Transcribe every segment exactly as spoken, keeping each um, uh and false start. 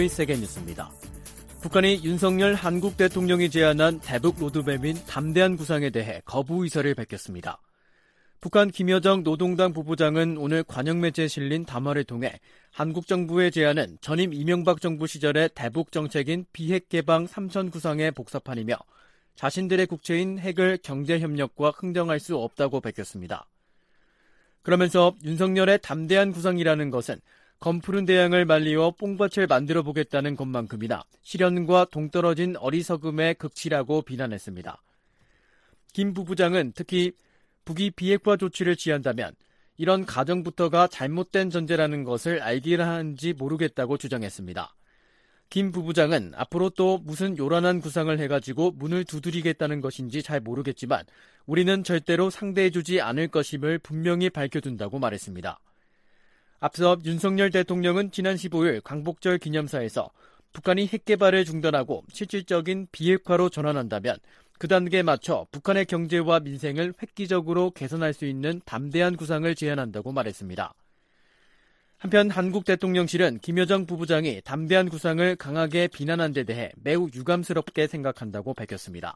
브이오에이 세계뉴스입니다. 북한이 윤석열 한국 대통령이 제안한 대북 로드맵인 담대한 구상에 대해 거부 의사를 밝혔습니다. 북한 김여정 노동당 부부장은 오늘 관영매체에 실린 담화를 통해 한국 정부의 제안은 전임 이명박 정부 시절의 대북 정책인 비핵 개방 삼선 구상의 복사판이며 자신들의 국채인 핵을 경제협력과 흥정할 수 없다고 밝혔습니다. 그러면서 윤석열의 담대한 구상이라는 것은 검푸른 대양을 말리어 뽕밭을 만들어보겠다는 것만큼이나 실현과 동떨어진 어리석음의 극치라고 비난했습니다. 김 부부장은 특히 북이 비핵화 조치를 취한다면 이런 가정부터가 잘못된 전제라는 것을 알기나 하는지 모르겠다고 주장했습니다. 김 부부장은 앞으로 또 무슨 요란한 구상을 해가지고 문을 두드리겠다는 것인지 잘 모르겠지만 우리는 절대로 상대해주지 않을 것임을 분명히 밝혀둔다고 말했습니다. 앞서 윤석열 대통령은 지난 십오일 광복절 기념사에서 북한이 핵 개발을 중단하고 실질적인 비핵화로 전환한다면 그 단계에 맞춰 북한의 경제와 민생을 획기적으로 개선할 수 있는 담대한 구상을 제안한다고 말했습니다. 한편 한국 대통령실은 김여정 부부장이 담대한 구상을 강하게 비난한 데 대해 매우 유감스럽게 생각한다고 밝혔습니다.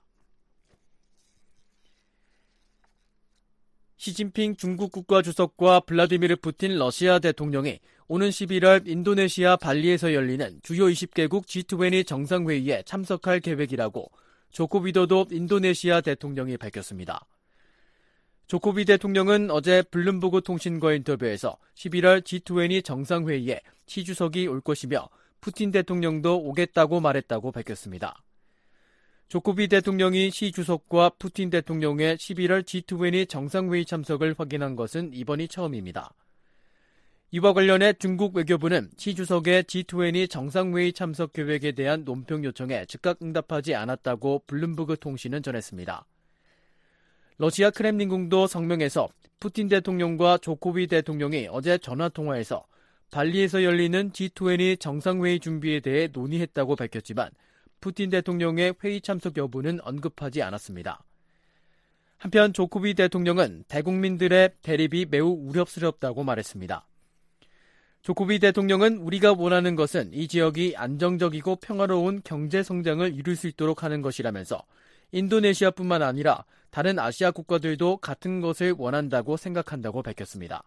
시진핑 중국 국가주석과 블라디미르 푸틴 러시아 대통령이 오는 십일월 인도네시아 발리에서 열리는 주요 이십 개국 지 이십 정상회의에 참석할 계획이라고 조코 위도도 인도네시아 대통령이 밝혔습니다. 조코비 대통령은 어제 블룸버그 통신과 인터뷰에서 십일월 지 이십 정상회의에 시 주석이 올 것이며 푸틴 대통령도 오겠다고 말했다고 밝혔습니다. 조코비 대통령이 시 주석과 푸틴 대통령의 십일월 지 이십 정상회의 참석을 확인한 것은 이번이 처음입니다. 이와 관련해 중국 외교부는 시 주석의 지 이십 정상회의 참석 계획에 대한 논평 요청에 즉각 응답하지 않았다고 블룸버그 통신은 전했습니다. 러시아 크렘린궁도 성명에서 푸틴 대통령과 조코비 대통령이 어제 전화통화에서 발리에서 열리는 지 이십 정상회의 준비에 대해 논의했다고 밝혔지만 푸틴 대통령의 회의 참석 여부는 언급하지 않았습니다. 한편 조코비 대통령은 대국민들의 대립이 매우 우려스럽다고 말했습니다. 조코비 대통령은 우리가 원하는 것은 이 지역이 안정적이고 평화로운 경제 성장을 이룰 수 있도록 하는 것이라면서 인도네시아뿐만 아니라 다른 아시아 국가들도 같은 것을 원한다고 생각한다고 밝혔습니다.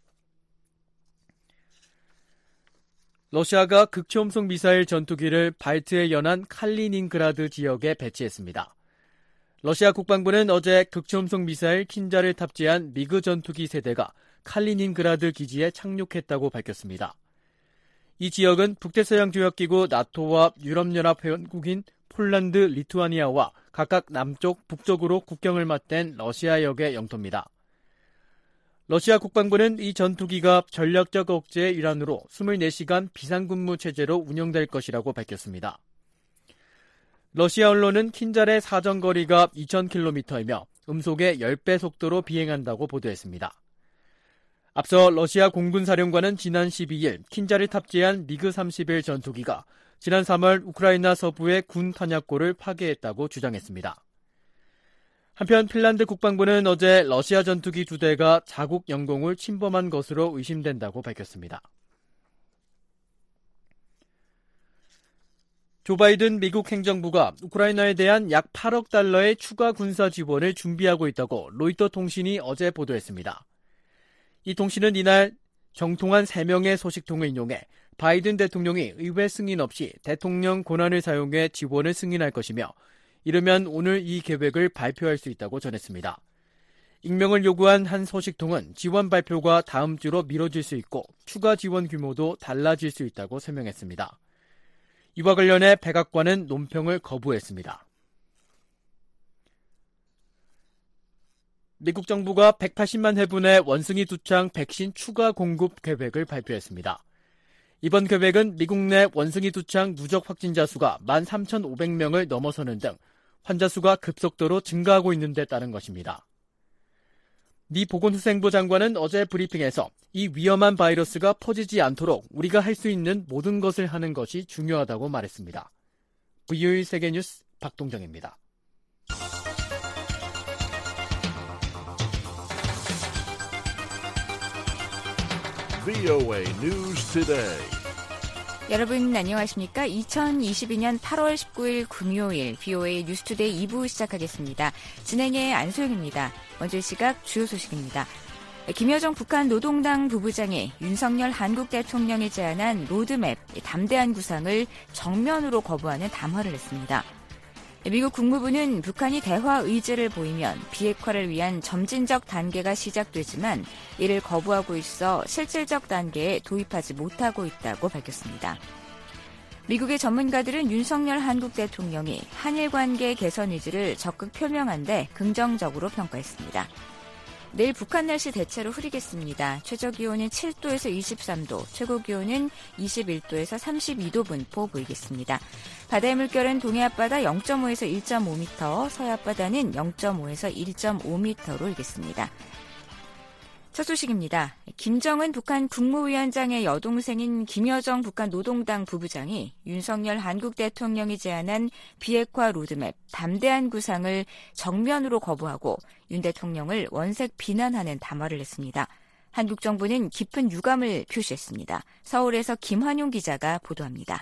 러시아가 극초음속 미사일 전투기를 발트에 연한 칼리닌그라드 지역에 배치했습니다. 러시아 국방부는 어제 극초음속 미사일 킨자를 탑재한 미그 전투기 세대가 칼리닌그라드 기지에 착륙했다고 밝혔습니다. 이 지역은 북대서양조약기구 나토와 유럽연합 회원국인 폴란드, 리투아니아와 각각 남쪽, 북쪽으로 국경을 맞댄 러시아 역의 영토입니다. 러시아 국방부는 이 전투기가 전략적 억제의 일환으로 이십사 시간 비상근무 체제로 운영될 것이라고 밝혔습니다. 러시아 언론은 킨잘의 사정거리가 이천 킬로미터이며 음속의 십 배 속도로 비행한다고 보도했습니다. 앞서 러시아 공군사령관은 지난 십이일 킨잘을 탑재한 미그 삼십일 전투기가 지난 삼월 우크라이나 서부의 군 탄약고를 파괴했다고 주장했습니다. 한편 핀란드 국방부는 어제 러시아 전투기 두 대가 자국 영공을 침범한 것으로 의심된다고 밝혔습니다. 조 바이든 미국 행정부가 우크라이나에 대한 약 팔억 달러의 추가 군사 지원을 준비하고 있다고 로이터 통신이 어제 보도했습니다. 이 통신은 이날 정통한 세 명의 소식통을 인용해 바이든 대통령이 의회 승인 없이 대통령 권한을 사용해 지원을 승인할 것이며 이르면 오늘 이 계획을 발표할 수 있다고 전했습니다. 익명을 요구한 한 소식통은 지원 발표가 다음 주로 미뤄질 수 있고 추가 지원 규모도 달라질 수 있다고 설명했습니다. 이와 관련해 백악관은 논평을 거부했습니다. 미국 정부가 백팔십만 회분의 원숭이 두창 백신 추가 공급 계획을 발표했습니다. 이번 계획은 미국 내 원숭이 두창 누적 확진자 수가 만 삼천오백 명을 넘어서는 등 환자 수가 급속도로 증가하고 있는 데 따른 것입니다. 미 보건후생부 장관은 어제 브리핑에서 이 위험한 바이러스가 퍼지지 않도록 우리가 할 수 있는 모든 것을 하는 것이 중요하다고 말했습니다. 브이오에이 세계뉴스 박동정입니다. 브이오에이 News Today. 여러분 안녕하십니까? 이천이십이년 팔월 십구일 금요일 비오에이 뉴스투데이 이 부 시작하겠습니다. 진행의 안소영입니다. 먼저 이 시각 주요 소식입니다. 김여정 북한 노동당 부부장이 윤석열 한국 대통령이 제안한 로드맵 담대한 구상을 정면으로 거부하는 담화를 냈습니다. 미국 국무부는 북한이 대화 의지를 보이면 비핵화를 위한 점진적 단계가 시작되지만 이를 거부하고 있어 실질적 단계에 도입하지 못하고 있다고 밝혔습니다. 미국의 전문가들은 윤석열 한국 대통령이 한일 관계 개선 의지를 적극 표명한 데 긍정적으로 평가했습니다. 내일 북한 날씨 대체로 흐리겠습니다. 최저기온은 칠도에서 이십삼도, 최고기온은 이십일도에서 삼십이도 분포 보이겠습니다. 바다의 물결은 동해 앞바다 영점오에서 일점오 미터, 서해 앞바다는 영점오에서 일점오 미터로 일겠습니다. 첫 소식입니다. 김정은 북한 국무위원장의 여동생인 김여정 북한 노동당 부부장이 윤석열 한국 대통령이 제안한 비핵화 로드맵 담대한 구상을 정면으로 거부하고 윤 대통령을 원색 비난하는 담화를 냈습니다. 한국 정부는 깊은 유감을 표시했습니다. 서울에서 김환용 기자가 보도합니다.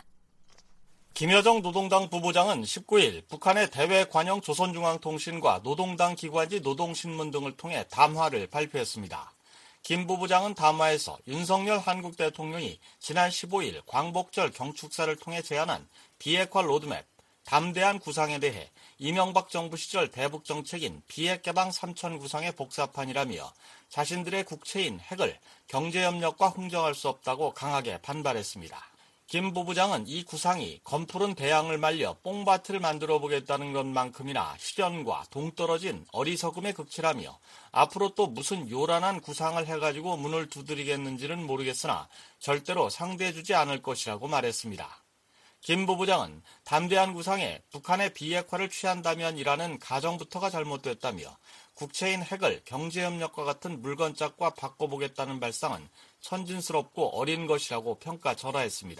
김여정 노동당 부부장은 십구일 북한의 대외 관영 조선중앙통신과 노동당 기관지 노동신문 등을 통해 담화를 발표했습니다. 김 부부장은 담화에서 윤석열 한국 대통령이 지난 십오일 광복절 경축사를 통해 제안한 비핵화 로드맵, 담대한 구상에 대해 이명박 정부 시절 대북 정책인 비핵 개방 삼천 구상의 복사판이라며 자신들의 국채인 핵을 경제협력과 흥정할 수 없다고 강하게 반발했습니다. 김 부부장은 이 구상이 검푸른 대양을 말려 뽕밭을 만들어 보겠다는 것만큼이나 실현과 동떨어진 어리석음의 극치라며 앞으로 또 무슨 요란한 구상을 해가지고 문을 두드리겠는지는 모르겠으나 절대로 상대해주지 않을 것이라고 말했습니다. 김 부부장은 담대한 구상에 북한의 비핵화를 취한다면이라는 가정부터가 잘못됐다며 국채인 핵을 경제협력과 같은 물건짝과 바꿔보겠다는 발상은 천진스럽고 어린 것이라고 평가절하했습니다.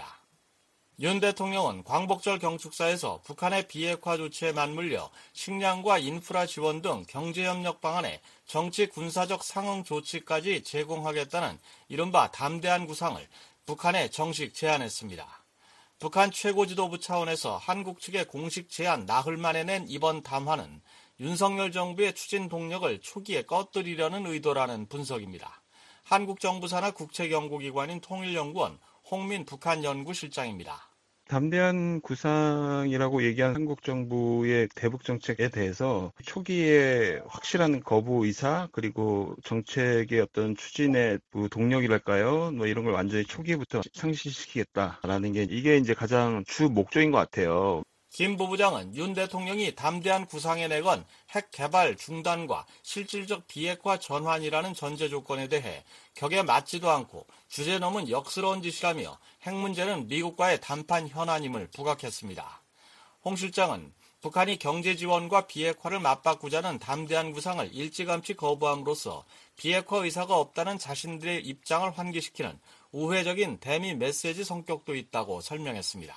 윤 대통령은 광복절 경축사에서 북한의 비핵화 조치에 맞물려 식량과 인프라 지원 등 경제협력 방안에 정치 군사적 상응 조치까지 제공하겠다는 이른바 담대한 구상을 북한에 정식 제안했습니다. 북한 최고지도부 차원에서 한국 측의 공식 제안 나흘 만에 낸 이번 담화는 윤석열 정부의 추진 동력을 초기에 꺼뜨리려는 의도라는 분석입니다. 한국 정부 산하 국책연구기관인 통일연구원 홍민 북한연구실장입니다. 담대한 구상이라고 얘기한 한국 정부의 대북 정책에 대해서 초기에 확실한 거부 의사 그리고 정책의 어떤 추진의 동력이랄까요? 뭐 이런 걸 완전히 초기부터 상실시키겠다라는 게 이게 이제 가장 주 목적인 것 같아요. 김 부부장은 윤 대통령이 담대한 구상에 내건 핵 개발 중단과 실질적 비핵화 전환이라는 전제 조건에 대해 격에 맞지도 않고 주제 넘은 역스러운 짓이라며 핵 문제는 미국과의談判 현안임을 부각했습니다. 홍 실장은 북한이 경제 지원과 비핵화를 맞바꾸자는 담대한 구상을 일찌감치 거부함으로써 비핵화 의사가 없다는 자신들의 입장을 환기시키는 우회적인 대미 메시지 성격도 있다고 설명했습니다.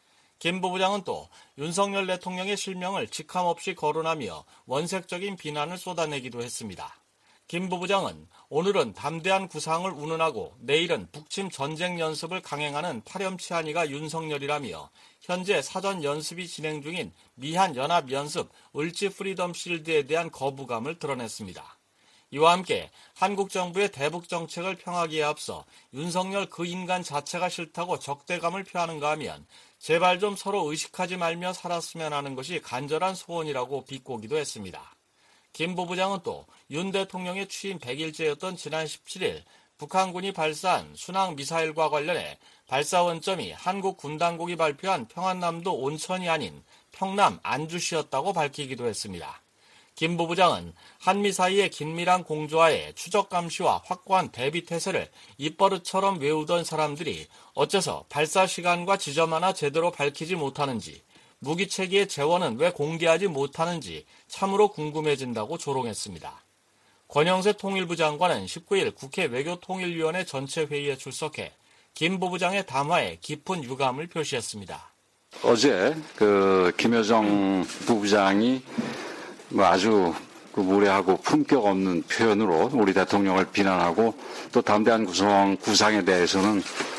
김 부부장은 또 윤석열 대통령의 실명을 직함없이 거론하며 원색적인 비난을 쏟아내기도 했습니다. 김 부부장은 오늘은 담대한 구상을 운운하고 내일은 북침 전쟁 연습을 강행하는 파렴치한이가 윤석열이라며 현재 사전 연습이 진행 중인 미한 연합 연습 을지 프리덤 실드에 대한 거부감을 드러냈습니다. 이와 함께 한국 정부의 대북 정책을 평하기에 앞서 윤석열 그 인간 자체가 싫다고 적대감을 표하는가 하면 제발 좀 서로 의식하지 말며 살았으면 하는 것이 간절한 소원이라고 비꼬기도 했습니다. 김 부부장은 또 윤 대통령의 취임 백일째였던 지난 십칠일 북한군이 발사한 순항 미사일과 관련해 발사 원점이 한국 군 당국이 발표한 평안남도 온천이 아닌 평남 안주시였다고 밝히기도 했습니다. 김 부부장은 한미 사이의 긴밀한 공조하에 추적 감시와 확고한 대비 태세를 입버릇처럼 외우던 사람들이 어째서 발사 시간과 지점 하나 제대로 밝히지 못하는지, 무기 체계의 재원은 왜 공개하지 못하는지 참으로 궁금해진다고 조롱했습니다. 권영세 통일부 장관은 십구일 국회 외교통일위원회 전체 회의에 출석해 김 부부장의 담화에 깊은 유감을 표시했습니다. 어제 그 김여정 부부장이 뭐 아주 그 무례하고 품격 없는 표현으로 우리 대통령을 비난하고 또 담대한 구성 구상에 대해서는 그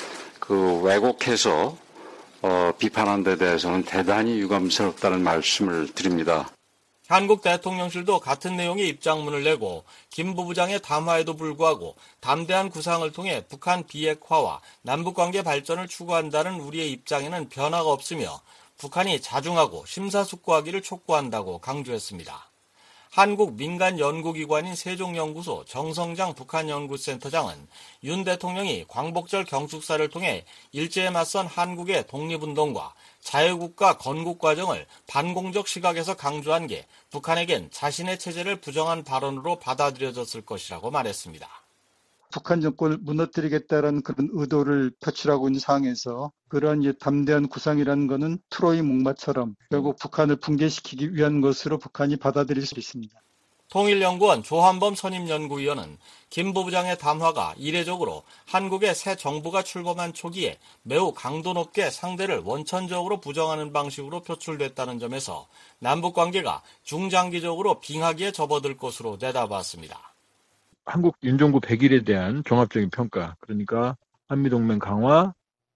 그 왜곡해서 어, 비판한 데 대해서는 대단히 유감스럽다는 말씀을 드립니다. 한국 대통령실도 같은 내용의 입장문을 내고 김 부부장의 담화에도 불구하고 담대한 구상을 통해 북한 비핵화와 남북관계 발전을 추구한다는 우리의 입장에는 변화가 없으며 북한이 자중하고 심사숙고하기를 촉구한다고 강조했습니다. 한국 민간 연구기관인 세종연구소 정성장 북한연구센터장은 윤 대통령이 광복절 경축사를 통해 일제에 맞선 한국의 독립운동과 자유국가 건국 과정을 반공적 시각에서 강조한 게 북한에겐 자신의 체제를 부정한 발언으로 받아들여졌을 것이라고 말했습니다. 북한 정권을 무너뜨리겠다는 그런 의도를 표출하고 있는 상황에서 그러한 이제 담대한 구상이라는 것은 트로이 목마처럼 결국 북한을 붕괴시키기 위한 것으로 북한이 받아들일 수 있습니다. 통일연구원 조한범 선임연구위원은 김 부부장의 담화가 이례적으로 한국의 새 정부가 출범한 초기에 매우 강도 높게 상대를 원천적으로 부정하는 방식으로 표출됐다는 점에서 남북관계가 중장기적으로 빙하기에 접어들 것으로 내다봤습니다. 한국 윤정부 백 일에 대한 종합적인 평가, 그러니까 한미동맹 강화,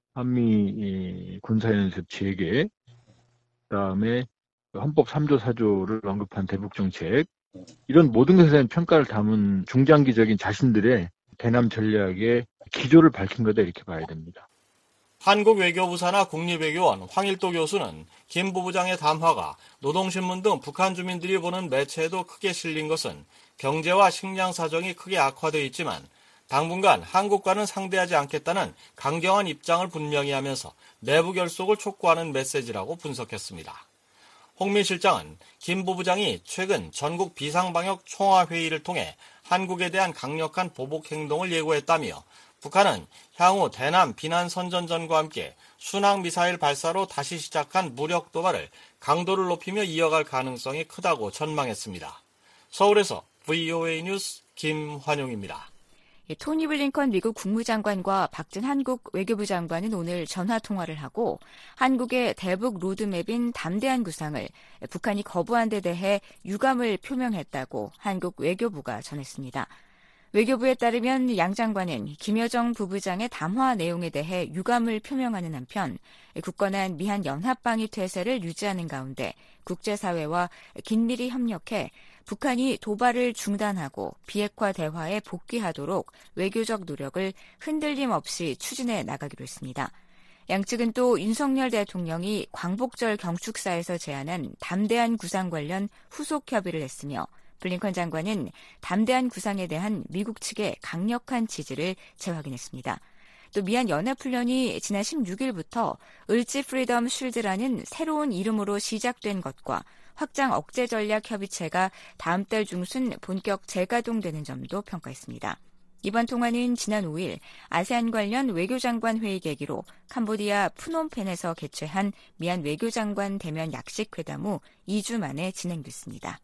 한미 군사연습 재개, 그다음에 헌법 삼 조 사 조를 언급한 대북정책, 이런 모든 것에 대한 평가를 담은 중장기적인 자신들의 대남 전략의 기조를 밝힌 거다 이렇게 봐야 됩니다. 한국 외교부 산하 국립외교원 황일도 교수는 김 부부장의 담화가 노동신문 등 북한 주민들이 보는 매체에도 크게 실린 것은 경제와 식량 사정이 크게 악화되어 있지만 당분간 한국과는 상대하지 않겠다는 강경한 입장을 분명히 하면서 내부 결속을 촉구하는 메시지라고 분석했습니다. 홍민 실장은 김 부부장이 최근 전국 비상방역 총화회의를 통해 한국에 대한 강력한 보복 행동을 예고했다며 북한은 향후 대남 비난 선전전과 함께 순항미사일 발사로 다시 시작한 무력 도발을 강도를 높이며 이어갈 가능성이 크다고 전망했습니다. 서울에서 브이오에이 뉴스 김환용입니다. 토니 블링컨 미국 국무장관과 박진 한국 외교부 장관은 오늘 전화통화를 하고 한국의 대북 로드맵인 담대한 구상을 북한이 거부한 데 대해 유감을 표명했다고 한국 외교부가 전했습니다. 외교부에 따르면 양 장관은 김여정 부부장의 담화 내용에 대해 유감을 표명하는 한편 굳건한 미한 연합방위 태세를 유지하는 가운데 국제사회와 긴밀히 협력해 북한이 도발을 중단하고 비핵화 대화에 복귀하도록 외교적 노력을 흔들림 없이 추진해 나가기로 했습니다. 양측은 또 윤석열 대통령이 광복절 경축사에서 제안한 담대한 구상 관련 후속 협의를 했으며 블링컨 장관은 담대한 구상에 대한 미국 측의 강력한 지지를 재확인했습니다. 또 미한 연합훈련이 지난 십육 일부터 을지 프리덤 쉴드라는 새로운 이름으로 시작된 것과 확장 억제 전략 협의체가 다음 달 중순 본격 재가동되는 점도 평가했습니다. 이번 통화는 지난 오 일 아세안 관련 외교장관 회의 계기로 캄보디아 푸놈펜에서 개최한 미한 외교장관 대면 약식 회담 후 이 주 만에 진행됐습니다.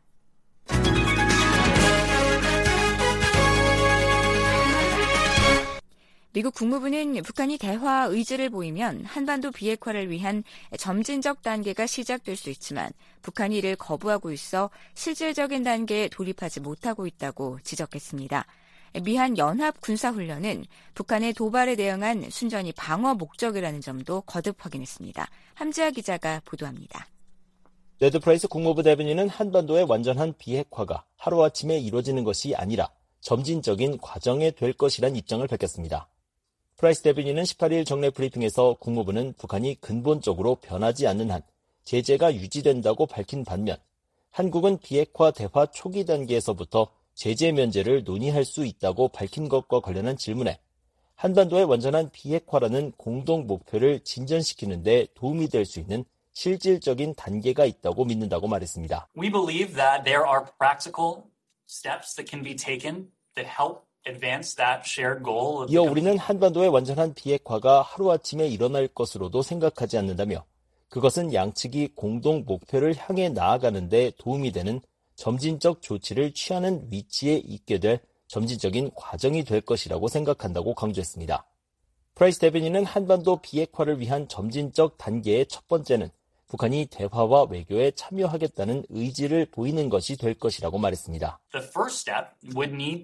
미국 국무부는 북한이 대화 의지를 보이면 한반도 비핵화를 위한 점진적 단계가 시작될 수 있지만 북한이 이를 거부하고 있어 실질적인 단계에 돌입하지 못하고 있다고 지적했습니다. 미한 연합 군사훈련은 북한의 도발에 대응한 순전히 방어 목적이라는 점도 거듭 확인했습니다. 함지아 기자가 보도합니다. 네드 프라이스 국무부 대변인은 한반도의 완전한 비핵화가 하루아침에 이루어지는 것이 아니라 점진적인 과정에 될 것이란 입장을 밝혔습니다. 프라이스 대변인은 십팔 일 정례 브리핑에서 국무부는 북한이 근본적으로 변하지 않는 한 제재가 유지된다고 밝힌 반면 한국은 비핵화 대화 초기 단계에서부터 제재 면제를 논의할 수 있다고 밝힌 것과 관련한 질문에 한반도의 완전한 비핵화라는 공동 목표를 진전시키는 데 도움이 될 수 있는 실질적인 단계가 있다고 믿는다고 말했습니다. We believe that there are practical steps that can be taken that help advance that shared goal. 이어 우리는 한반도의 완전한 비핵화가 하루아침에 일어날 것으로도 생각하지 않는다며 그것은 양측이 공동 목표를 향해 나아가는 데 도움이 되는 점진적 조치를 취하는 위치에 있게 될 점진적인 과정이 될 것이라고 생각한다고 강조했습니다. 프라이스 대변인은 한반도 비핵화를 위한 점진적 단계의 첫 번째는 북한이 대화와 외교에 참여하겠다는 의지를 보이는 것이 될 것이라고 말했습니다. The first step would need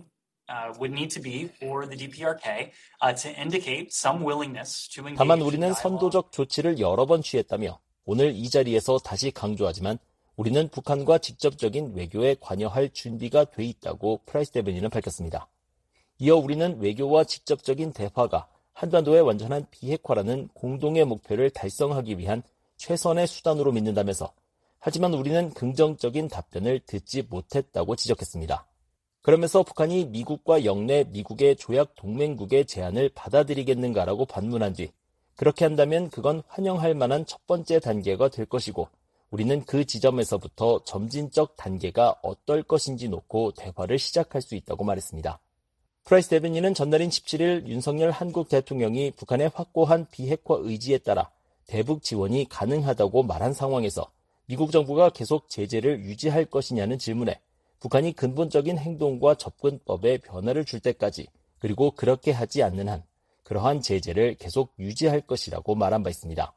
uh, would need to be for the 디피아르케이 uh, to indicate some willingness to engage. 다만 우리는 선도적 조치를 여러 번 취했다며 오늘 이 자리에서 다시 강조하지만 우리는 북한과 직접적인 외교에 관여할 준비가 돼 있다고 프라이스 데베니는 밝혔습니다. 이어 우리는 외교와 직접적인 대화가 한반도의 완전한 비핵화라는 공동의 목표를 달성하기 위한 최선의 수단으로 믿는다면서 하지만 우리는 긍정적인 답변을 듣지 못했다고 지적했습니다. 그러면서 북한이 미국과 영내 미국의 조약 동맹국의 제안을 받아들이겠는가라고 반문한 뒤 그렇게 한다면 그건 환영할 만한 첫 번째 단계가 될 것이고 우리는 그 지점에서부터 점진적 단계가 어떨 것인지 놓고 대화를 시작할 수 있다고 말했습니다. 프라이스 데베니는 전날인 십칠일 윤석열 한국 대통령이 북한의 확고한 비핵화 의지에 따라 대북 지원이 가능하다고 말한 상황에서 미국 정부가 계속 제재를 유지할 것이냐는 질문에 북한이 근본적인 행동과 접근법에 변화를 줄 때까지 그리고 그렇게 하지 않는 한 그러한 제재를 계속 유지할 것이라고 말한 바 있습니다.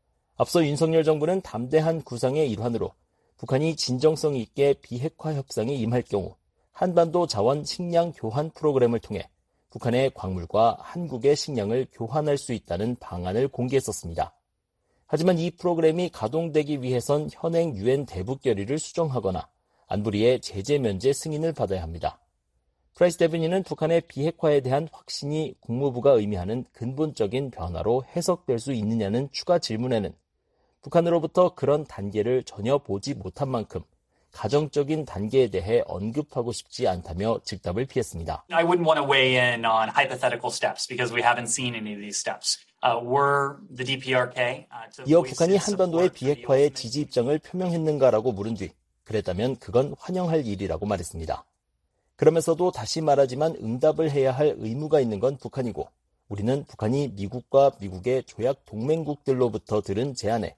앞서 윤석열 정부는 담대한 구상의 일환으로 북한이 진정성 있게 비핵화 협상에 임할 경우 한반도 자원 식량 교환 프로그램을 통해 북한의 광물과 한국의 식량을 교환할 수 있다는 방안을 공개했었습니다. 하지만 이 프로그램이 가동되기 위해선 현행 유엔 대북 결의를 수정하거나 안보리의 제재 면제 승인을 받아야 합니다. 프라이스 데베니는 북한의 비핵화에 대한 확신이 국무부가 의미하는 근본적인 변화로 해석될 수 있느냐는 추가 질문에는 북한으로부터 그런 단계를 전혀 보지 못한 만큼 가정적인 단계에 대해 언급하고 싶지 않다며 즉답을 피했습니다. I wouldn't want to weigh in on hypothetical steps because we haven't seen any of these steps. Uh, were the 디피아르케이 uh, to 이어 북한이 한반도의 비핵화에 지지 입장을 표명했는가라고 물은 뒤 그랬다면 그건 환영할 일이라고 말했습니다. 그러면서도 다시 말하지만 응답을 해야 할 의무가 있는 건 북한이고 우리는 북한이 미국과 미국의 조약 동맹국들로부터 들은 제안에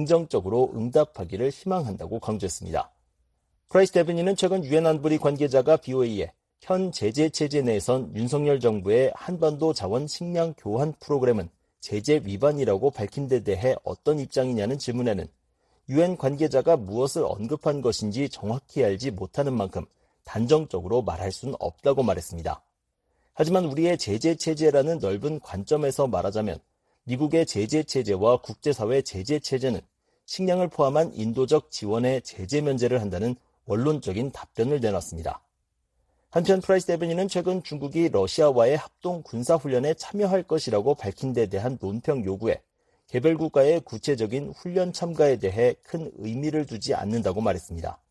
긍정적으로 응답하기를 희망한다고 강조했습니다. 프라이스 데베니는 최근 유엔 안보리 관계자가 비오에이에 현 제재 체제 내에선 윤석열 정부의 한반도 자원 식량 교환 프로그램은 제재 위반이라고 밝힌 데 대해 어떤 입장이냐는 질문에는 유엔 관계자가 무엇을 언급한 것인지 정확히 알지 못하는 만큼 단정적으로 말할 수는 없다고 말했습니다. 하지만 우리의 제재 체제라는 넓은 관점에서 말하자면 미국의 제재 체제와 국제사회 제재 체제는 식량을 포함한 인도적 지원에 제재 면제를 한다는 원론적인 답변을 내놨습니다. 한편 프라이스 데베니는 최근 중국이 러시아와의 합동 군사훈련에 참여할 것이라고 밝힌 데 대한 논평 요구에 개별 국가의 구체적인 훈련 참가에 대해 큰 의미를 두지 않는다고 말했습니다.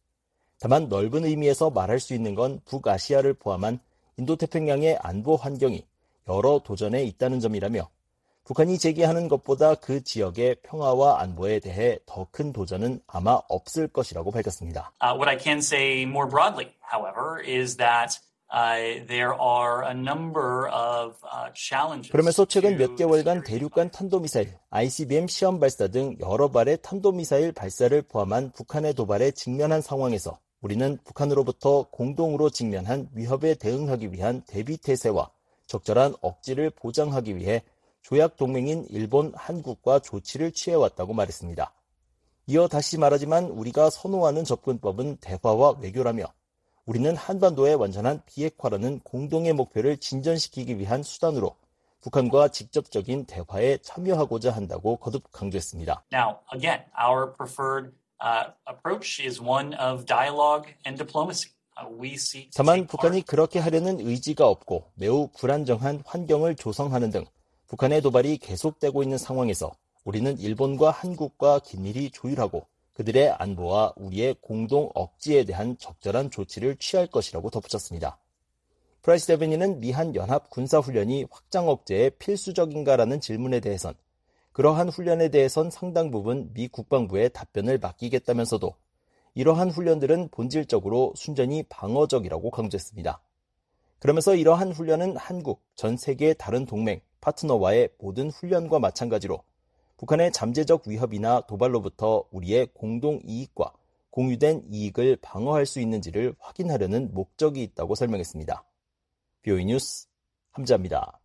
다만 넓은 의미에서 말할 수 있는 건 북아시아를 포함한 인도태평양의 안보 환경이 여러 도전에 있다는 점이라며 북한이 제기하는 것보다 그 지역의 평화와 안보에 대해 더 큰 도전은 아마 없을 것이라고 밝혔습니다. Uh, what I can say more broadly, however, is that uh, there are a number of uh, challenges. 그러면서 최근 몇 개월간 대륙간 탄도미사일, 아이씨비엠 시험 발사 등 여러 발의 탄도미사일 발사를 포함한 북한의 도발에 직면한 상황에서 우리는 북한으로부터 공동으로 직면한 위협에 대응하기 위한 대비태세와 적절한 억지를 보장하기 위해 조약 동맹인 일본, 한국과 조치를 취해왔다고 말했습니다. 이어 다시 말하지만 우리가 선호하는 접근법은 대화와 외교라며 우리는 한반도의 완전한 비핵화라는 공동의 목표를 진전시키기 위한 수단으로 북한과 직접적인 대화에 참여하고자 한다고 거듭 강조했습니다. Now, again, our preferred uh, approach is one of dialogue and diplomacy. Uh, we seek to 다만 take 북한이 part. 그렇게 하려는 의지가 없고 매우 불안정한 환경을 조성하는 등 북한의 도발이 계속되고 있는 상황에서 우리는 일본과 한국과 긴밀히 조율하고 그들의 안보와 우리의 공동 억지에 대한 적절한 조치를 취할 것이라고 덧붙였습니다. 프라이스 데베니는 미한 연합 군사훈련이 확장 억제에 필수적인가라는 질문에 대해선 그러한 훈련에 대해선 상당 부분 미 국방부에 답변을 맡기겠다면서도 이러한 훈련들은 본질적으로 순전히 방어적이라고 강조했습니다. 그러면서 이러한 훈련은 한국, 전 세계의 다른 동맹, 파트너와의 모든 훈련과 마찬가지로 북한의 잠재적 위협이나 도발로부터 우리의 공동 이익과 공유된 이익을 방어할 수 있는지를 확인하려는 목적이 있다고 설명했습니다. 비오이 뉴스 함자입니다.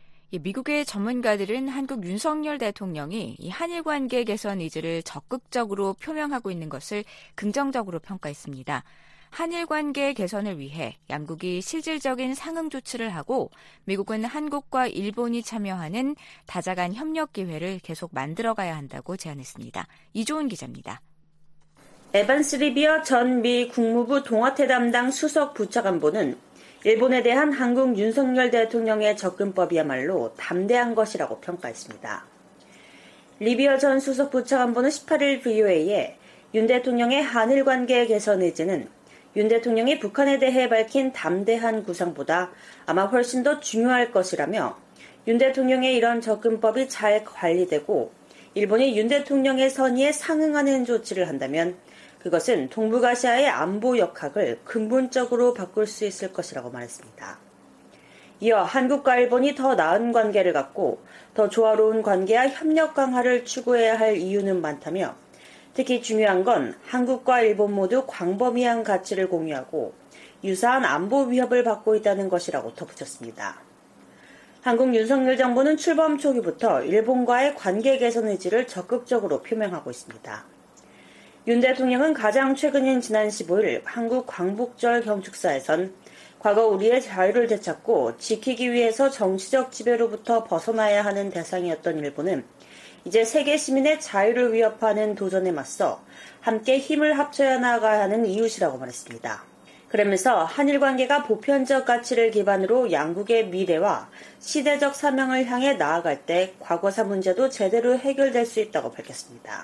미국의 전문가들은 한국 윤석열 대통령이 이 한일 관계 개선 의지를 적극적으로 표명하고 있는 것을 긍정적으로 평가했습니다. 한일 관계 개선을 위해 양국이 실질적인 상응 조치를 하고 미국은 한국과 일본이 참여하는 다자간 협력 기회를 계속 만들어가야 한다고 제안했습니다. 이조은 기자입니다. 에반스 리비어 전 미 국무부 동아태 담당 수석 부차관보는 일본에 대한 한국 윤석열 대통령의 접근법이야말로 담대한 것이라고 평가했습니다. 리비어 전 수석 부차관보는 십팔 일 브이오에이에 윤 대통령의 한일 관계 개선 의지는 윤 대통령이 북한에 대해 밝힌 담대한 구상보다 아마 훨씬 더 중요할 것이라며 윤 대통령의 이런 접근법이 잘 관리되고 일본이 윤 대통령의 선의에 상응하는 조치를 한다면 그것은 동북아시아의 안보 역학을 근본적으로 바꿀 수 있을 것이라고 말했습니다. 이어 한국과 일본이 더 나은 관계를 갖고 더 조화로운 관계와 협력 강화를 추구해야 할 이유는 많다며 특히 중요한 건 한국과 일본 모두 광범위한 가치를 공유하고 유사한 안보 위협을 받고 있다는 것이라고 덧붙였습니다. 한국 윤석열 정부는 출범 초기부터 일본과의 관계 개선 의지를 적극적으로 표명하고 있습니다. 윤 대통령은 가장 최근인 지난 십오 일 한국 광복절 경축사에선 과거 우리의 자유를 되찾고 지키기 위해서 정치적 지배로부터 벗어나야 하는 대상이었던 일본은 이제 세계 시민의 자유를 위협하는 도전에 맞서 함께 힘을 합쳐야 나가야 하는 이웃이라고 말했습니다. 그러면서 한일 관계가 보편적 가치를 기반으로 양국의 미래와 시대적 사명을 향해 나아갈 때 과거사 문제도 제대로 해결될 수 있다고 밝혔습니다.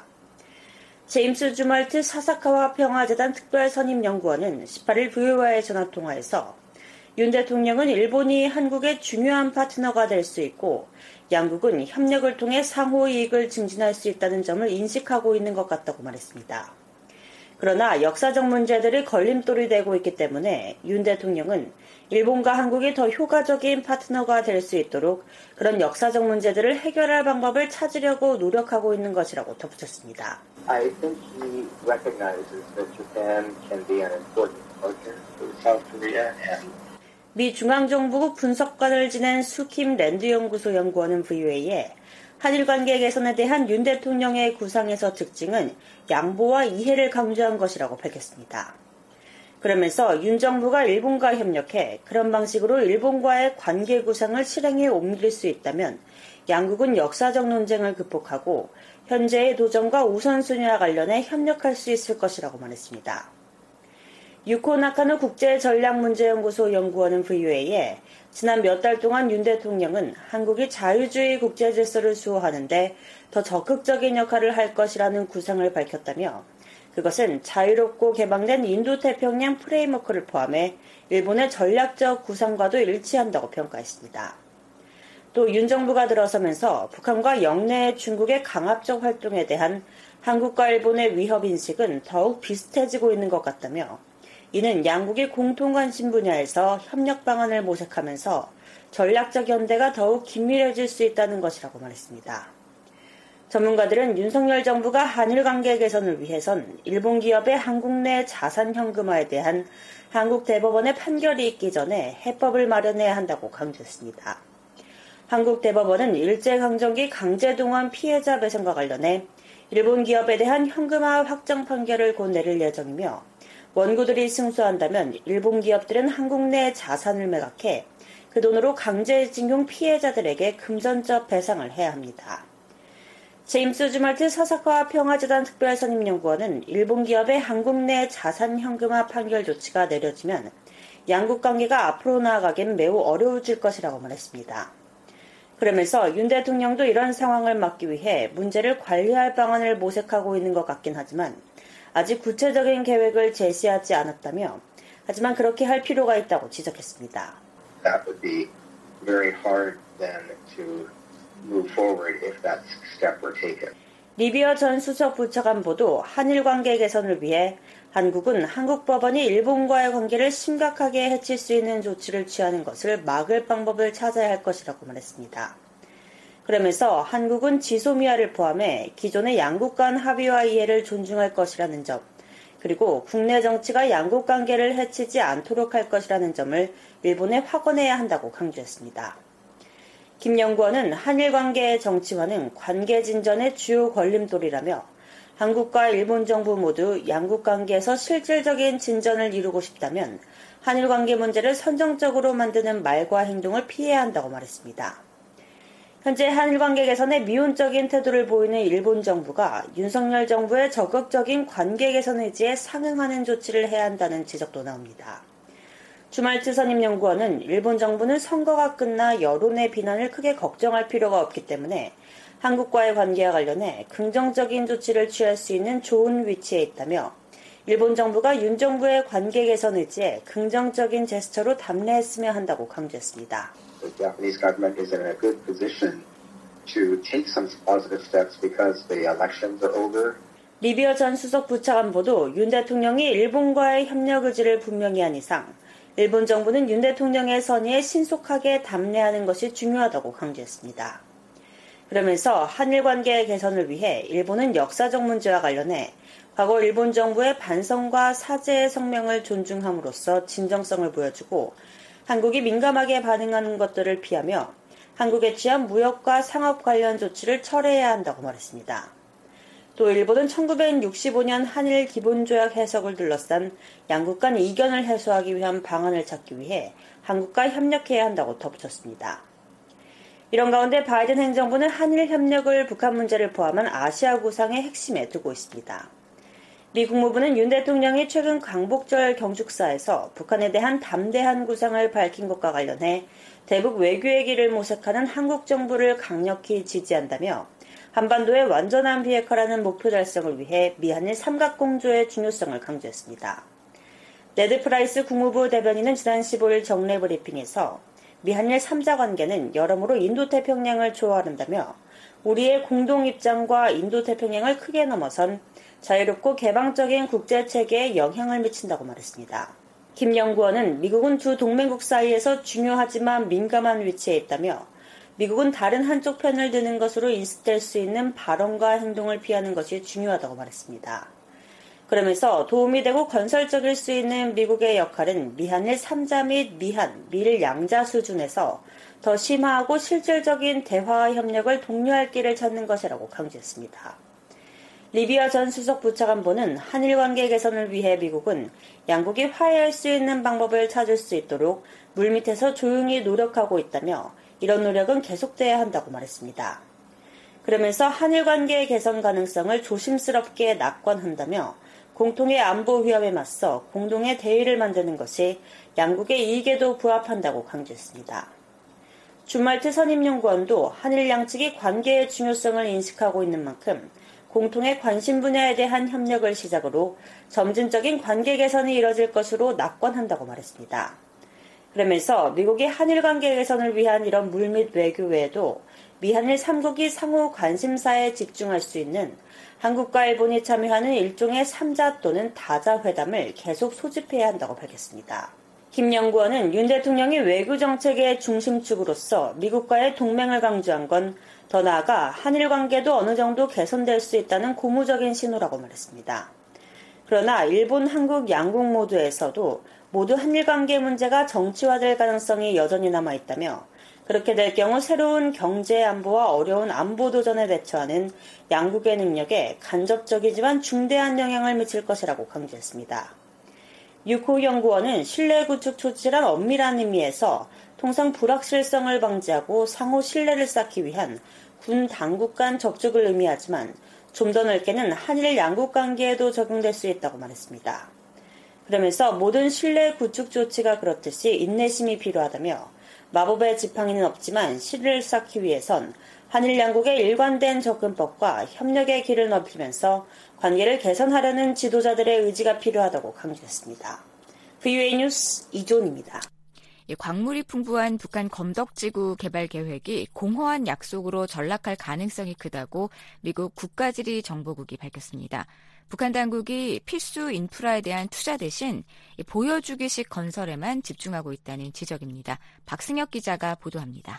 제임스 주말트 사사카와 평화재단 특별선임연구원은 십팔 일 브이오에이와의 전화통화에서 윤 대통령은 일본이 한국의 중요한 파트너가 될 수 있고 양국은 협력을 통해 상호 이익을 증진할 수 있다는 점을 인식하고 있는 것 같다고 말했습니다. 그러나 역사적 문제들이 걸림돌이 되고 있기 때문에 윤 대통령은 일본과 한국이 더 효과적인 파트너가 될 수 있도록 그런 역사적 문제들을 해결할 방법을 찾으려고 노력하고 있는 것이라고 덧붙였습니다. I think he recognizes that Japan can be an important partner for South Korea and 미 중앙정부국 분석관을 지낸 수킴 랜드연구소 연구원은 브이오에이에 한일 관계 개선에 대한 윤 대통령의 구상에서 특징은 양보와 이해를 강조한 것이라고 밝혔습니다. 그러면서 윤 정부가 일본과 협력해 그런 방식으로 일본과의 관계 구상을 실행에 옮길 수 있다면 양국은 역사적 논쟁을 극복하고 현재의 도전과 우선순위와 관련해 협력할 수 있을 것이라고 말했습니다. 유코 나카노 국제전략문제연구소 연구원은 브이오에이에 지난 몇 달 동안 윤 대통령은 한국이 자유주의 국제질서를 수호하는데 더 적극적인 역할을 할 것이라는 구상을 밝혔다며 그것은 자유롭고 개방된 인도태평양 프레임워크를 포함해 일본의 전략적 구상과도 일치한다고 평가했습니다. 또 윤 정부가 들어서면서 북한과 영내의 중국의 강압적 활동에 대한 한국과 일본의 위협인식은 더욱 비슷해지고 있는 것 같다며 이는 양국이 공통관심 분야에서 협력 방안을 모색하면서 전략적 연대가 더욱 긴밀해질 수 있다는 것이라고 말했습니다. 전문가들은 윤석열 정부가 한일 관계 개선을 위해선 일본 기업의 한국 내 자산 현금화에 대한 한국 대법원의 판결이 있기 전에 해법을 마련해야 한다고 강조했습니다. 한국 대법원은 일제강점기 강제동원 피해자 배상과 관련해 일본 기업에 대한 현금화 확정 판결을 곧 내릴 예정이며 원고들이 승소한다면 일본 기업들은 한국 내 자산을 매각해 그 돈으로 강제징용 피해자들에게 금전적 배상을 해야 합니다. 제임스 주말트 사사카 평화재단 특별선임연구원은 일본 기업의 한국 내 자산 현금화 판결 조치가 내려지면 양국 관계가 앞으로 나아가긴 매우 어려워질 것이라고 말했습니다. 그러면서 윤 대통령도 이런 상황을 막기 위해 문제를 관리할 방안을 모색하고 있는 것 같긴 하지만 아직 구체적인 계획을 제시하지 않았다며 하지만 그렇게 할 필요가 있다고 지적했습니다. That would be very hard then to move forward if that step were taken. 리비어 전 수석 부차관보도 한일 관계 개선을 위해 한국은 한국 법원이 일본과의 관계를 심각하게 해칠 수 있는 조치를 취하는 것을 막을 방법을 찾아야 할 것이라고 말했습니다. 그러면서 한국은 지소미아를 포함해 기존의 양국 간 합의와 이해를 존중할 것이라는 점, 그리고 국내 정치가 양국 관계를 해치지 않도록 할 것이라는 점을 일본에 확언해야 한다고 강조했습니다. 김 연구원은 한일 관계의 정치화는 관계 진전의 주요 걸림돌이라며 한국과 일본 정부 모두 양국 관계에서 실질적인 진전을 이루고 싶다면 한일 관계 문제를 선정적으로 만드는 말과 행동을 피해야 한다고 말했습니다. 현재 한일 관계 개선에 미온적인 태도를 보이는 일본 정부가 윤석열 정부의 적극적인 관계 개선 의지에 상응하는 조치를 해야 한다는 지적도 나옵니다. 주말트 선임연구원은 일본 정부는 선거가 끝나 여론의 비난을 크게 걱정할 필요가 없기 때문에 한국과의 관계와 관련해 긍정적인 조치를 취할 수 있는 좋은 위치에 있다며 일본 정부가 윤 정부의 관계 개선 의지에 긍정적인 제스처로 답례했으면 한다고 강조했습니다. The Japanese government is in a good position to take some positive steps because the elections are over. 리비어 전 수석 부차관보도 윤 대통령이 일본과의 협력 의지를 분명히 한 이상 일본 정부는 윤 대통령의 선의에 신속하게 답례하는 것이 중요하다고 강조했습니다. 그러면서 한일 관계 개선을 위해 일본은 역사적 문제와 관련해 과거 일본 정부의 반성과 사죄의 성명을 존중함으로써 진정성을 보여주고 한국이 민감하게 반응하는 것들을 피하며 한국에 취한 무역과 상업 관련 조치를 철회해야 한다고 말했습니다. 또 일본은 천구백육십오 년 한일 기본조약 해석을 둘러싼 양국 간 이견을 해소하기 위한 방안을 찾기 위해 한국과 협력해야 한다고 덧붙였습니다. 이런 가운데 바이든 행정부는 한일 협력을 북한 문제를 포함한 아시아 구상의 핵심에 두고 있습니다. 미 국무부는 윤 대통령이 최근 광복절 경축사에서 북한에 대한 담대한 구상을 밝힌 것과 관련해 대북 외교의 길을 모색하는 한국 정부를 강력히 지지한다며 한반도의 완전한 비핵화라는 목표 달성을 위해 미한일 삼각공조의 중요성을 강조했습니다. 네드 프라이스 국무부 대변인은 지난 십오 일 정례 브리핑에서 미한일 삼 자 관계는 여러모로 인도태평양을 좋아한다며 우리의 공동 입장과 인도태평양을 크게 넘어선 자유롭고 개방적인 국제체계에 영향을 미친다고 말했습니다. 김 연구원은 미국은 두 동맹국 사이에서 중요하지만 민감한 위치에 있다며 미국은 다른 한쪽 편을 드는 것으로 인식될 수 있는 발언과 행동을 피하는 것이 중요하다고 말했습니다. 그러면서 도움이 되고 건설적일 수 있는 미국의 역할은 미한일 삼 자 및 미한, 미일 양자 수준에서 더 심화하고 실질적인 대화와 협력을 독려할 길을 찾는 것이라고 강조했습니다. 리비아 전 수석 부차관보는 한일 관계 개선을 위해 미국은 양국이 화해할 수 있는 방법을 찾을 수 있도록 물밑에서 조용히 노력하고 있다며 이런 노력은 계속돼야 한다고 말했습니다. 그러면서 한일 관계의 개선 가능성을 조심스럽게 낙관한다며 공통의 안보 위협에 맞서 공동의 대의를 만드는 것이 양국의 이익에도 부합한다고 강조했습니다. 주말트 선임연구원도 한일 양측이 관계의 중요성을 인식하고 있는 만큼 공통의 관심 분야에 대한 협력을 시작으로 점진적인 관계 개선이 이뤄질 것으로 낙관한다고 말했습니다. 그러면서 미국이 한일 관계 개선을 위한 이런 물밑 외교 외에도 미한일 삼 국이 상호 관심사에 집중할 수 있는 한국과 일본이 참여하는 일종의 삼 자 또는 다자 회담을 계속 소집해야 한다고 밝혔습니다. 김 연구원은 윤 대통령이 외교 정책의 중심축으로서 미국과의 동맹을 강조한 건 더 나아가 한일 관계도 어느 정도 개선될 수 있다는 고무적인 신호라고 말했습니다. 그러나 일본, 한국 양국 모두에서도 모두 한일 관계 문제가 정치화될 가능성이 여전히 남아있다며 그렇게 될 경우 새로운 경제 안보와 어려운 안보 도전에 대처하는 양국의 능력에 간접적이지만 중대한 영향을 미칠 것이라고 강조했습니다. 유코 연구원은 신뢰 구축 조치란 엄밀한 의미에서 통상 불확실성을 방지하고 상호 신뢰를 쌓기 위한 군 당국 간 접촉을 의미하지만 좀 더 넓게는 한일 양국 관계에도 적용될 수 있다고 말했습니다. 그러면서 모든 신뢰 구축 조치가 그렇듯이 인내심이 필요하다며 마법의 지팡이는 없지만 신뢰를 쌓기 위해선 한일 양국의 일관된 접근법과 협력의 길을 넓히면서 관계를 개선하려는 지도자들의 의지가 필요하다고 강조했습니다. 브이오에이 뉴스 이존입니다. 광물이 풍부한 북한 검덕지구 개발 계획이 공허한 약속으로 전락할 가능성이 크다고 미국 국가지리 정보국이 밝혔습니다. 북한 당국이 필수 인프라에 대한 투자 대신 보여주기식 건설에만 집중하고 있다는 지적입니다. 박승혁 기자가 보도합니다.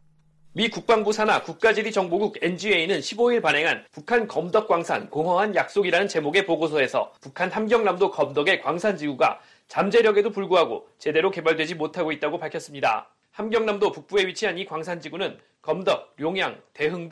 미 국방부 산하 국가지리 정보국 엔지에이는 십오 일 발행한 북한 검덕광산 공허한 약속이라는 제목의 보고서에서 북한 함경남도 검덕의 광산지구가 잠재력에도 불구하고 제대로 개발되지 못하고 있다고 밝혔습니다. 함경남도 북부에 위치한 이 광산지구는 검덕, 룡양, 대흥 등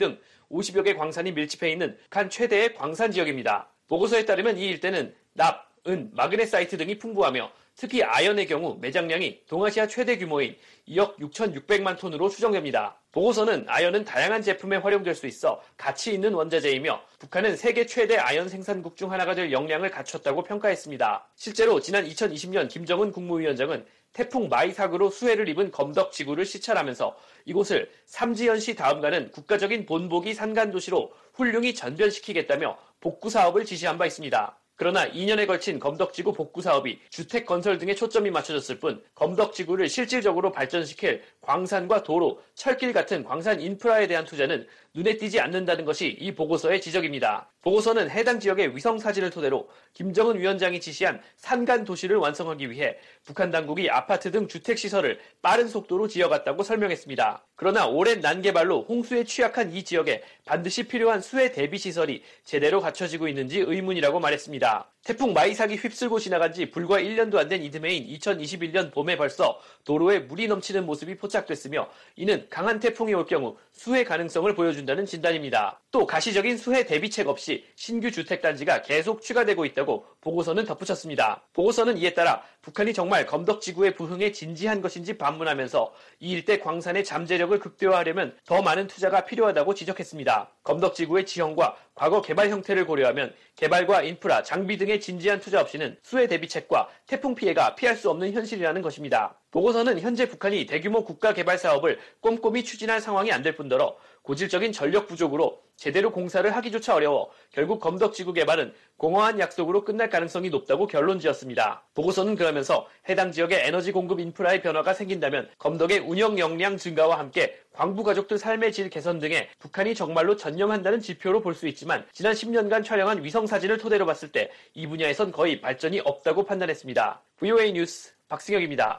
오십여 개 광산이 밀집해 있는 북한 최대의 광산 지역입니다. 보고서에 따르면 이 일대는 납, 은, 마그네사이트 등이 풍부하며 특히 아연의 경우 매장량이 동아시아 최대 규모인 이억 육천육백만 톤으로 추정됩니다. 보고서는 아연은 다양한 제품에 활용될 수 있어 가치 있는 원자재이며 북한은 세계 최대 아연 생산국 중 하나가 될 역량을 갖췄다고 평가했습니다. 실제로 지난 이천이십 년 김정은 국무위원장은 태풍 마이삭으로 수해를 입은 검덕지구를 시찰하면서 이곳을 삼지연시 다음가는 국가적인 본보기 산간도시로 훌륭히 전변시키겠다며 복구 사업을 지시한 바 있습니다. 그러나 이 년에 걸친 검덕지구 복구 사업이 주택 건설 등에 초점이 맞춰졌을 뿐 검덕지구를 실질적으로 발전시킬 광산과 도로, 철길 같은 광산 인프라에 대한 투자는 눈에 띄지 않는다는 것이 이 보고서의 지적입니다. 보고서는 해당 지역의 위성사진을 토대로 김정은 위원장이 지시한 산간 도시를 완성하기 위해 북한 당국이 아파트 등 주택시설을 빠른 속도로 지어갔다고 설명했습니다. 그러나 오랜 난개발로 홍수에 취약한 이 지역에 반드시 필요한 수해 대비시설이 제대로 갖춰지고 있는지 의문이라고 말했습니다. 태풍 마이삭이 휩쓸고 지나간 지 불과 일 년도 안 된 이듬해인 이천이십일 년 봄에 벌써 도로에 물이 넘치는 모습이 포착됐으며 이는 강한 태풍이 올 경우 수해 가능성을 보여준다는 진단입니다. 또 가시적인 수해 대비책 없이 신규 주택단지가 계속 추가되고 있다고 보고서는 덧붙였습니다. 보고서는 이에 따라 북한이 정말 검덕지구의 부흥에 진지한 것인지 반문하면서 이 일대 광산의 잠재력을 극대화하려면 더 많은 투자가 필요하다고 지적했습니다. 검덕지구의 지형과 과거 개발 형태를 고려하면 개발과 인프라, 장비 등의 진지한 투자 없이는 수해 대비책과 태풍 피해가 피할 수 없는 현실이라는 것입니다. 보고서는 현재 북한이 대규모 국가 개발 사업을 꼼꼼히 추진할 상황이 안 될 뿐더러 고질적인 전력 부족으로 제대로 공사를 하기조차 어려워 결국 검덕지구 개발은 공허한 약속으로 끝날 가능성이 높다고 결론지었습니다. 보고서는 그러면서 해당 지역의 에너지 공급 인프라의 변화가 생긴다면 검덕의 운영 역량 증가와 함께 광부 가족들 삶의 질 개선 등에 북한이 정말로 전념한다는 지표로 볼 수 있지만 지난 십 년간 촬영한 위성사진을 토대로 봤을 때 이 분야에선 거의 발전이 없다고 판단했습니다. 브이오에이 뉴스 박승혁입니다.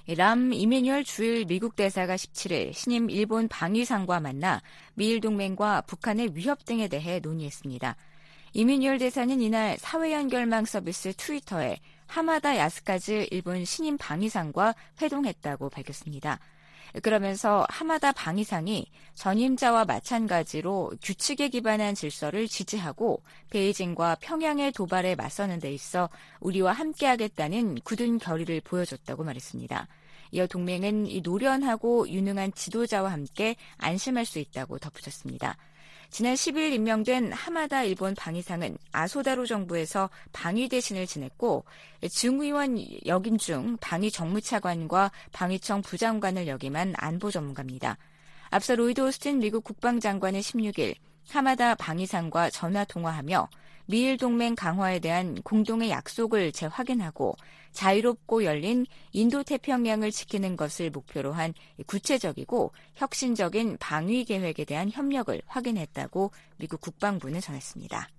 람 이메뉴얼 주일 미국 대사가 십칠 일 신임 일본 방위상과 만나 미일 동맹과 북한의 위협 등에 대해 논의했습니다. 이메뉴얼 대사는 이날 사회연결망 서비스 트위터에 하마다 야스카즈 일본 신임 방위상과 회동했다고 밝혔습니다. 그러면서 하마다 방위상이 전임자와 마찬가지로 규칙에 기반한 질서를 지지하고 베이징과 평양의 도발에 맞서는 데 있어 우리와 함께하겠다는 굳은 결의를 보여줬다고 말했습니다. 이어 동맹은 이 노련하고 유능한 지도자와 함께 안심할 수 있다고 덧붙였습니다. 지난 십 일 임명된 하마다 일본 방위상은 아소다로 정부에서 방위 대신을 지냈고 중의원 역임 중 방위 정무차관과 방위청 부장관을 역임한 안보 전문가입니다. 앞서 로이드 오스틴 미국 국방장관은 십육 일 하마다 방위상과 전화통화하며 미일 동맹 강화에 대한 공동의 약속을 재확인하고 자유롭고 열린 인도태평양을 지키는 것을 목표로 한 구체적이고 혁신적인 방위 계획에 대한 협력을 확인했다고 미국 국방부는 전했습니다.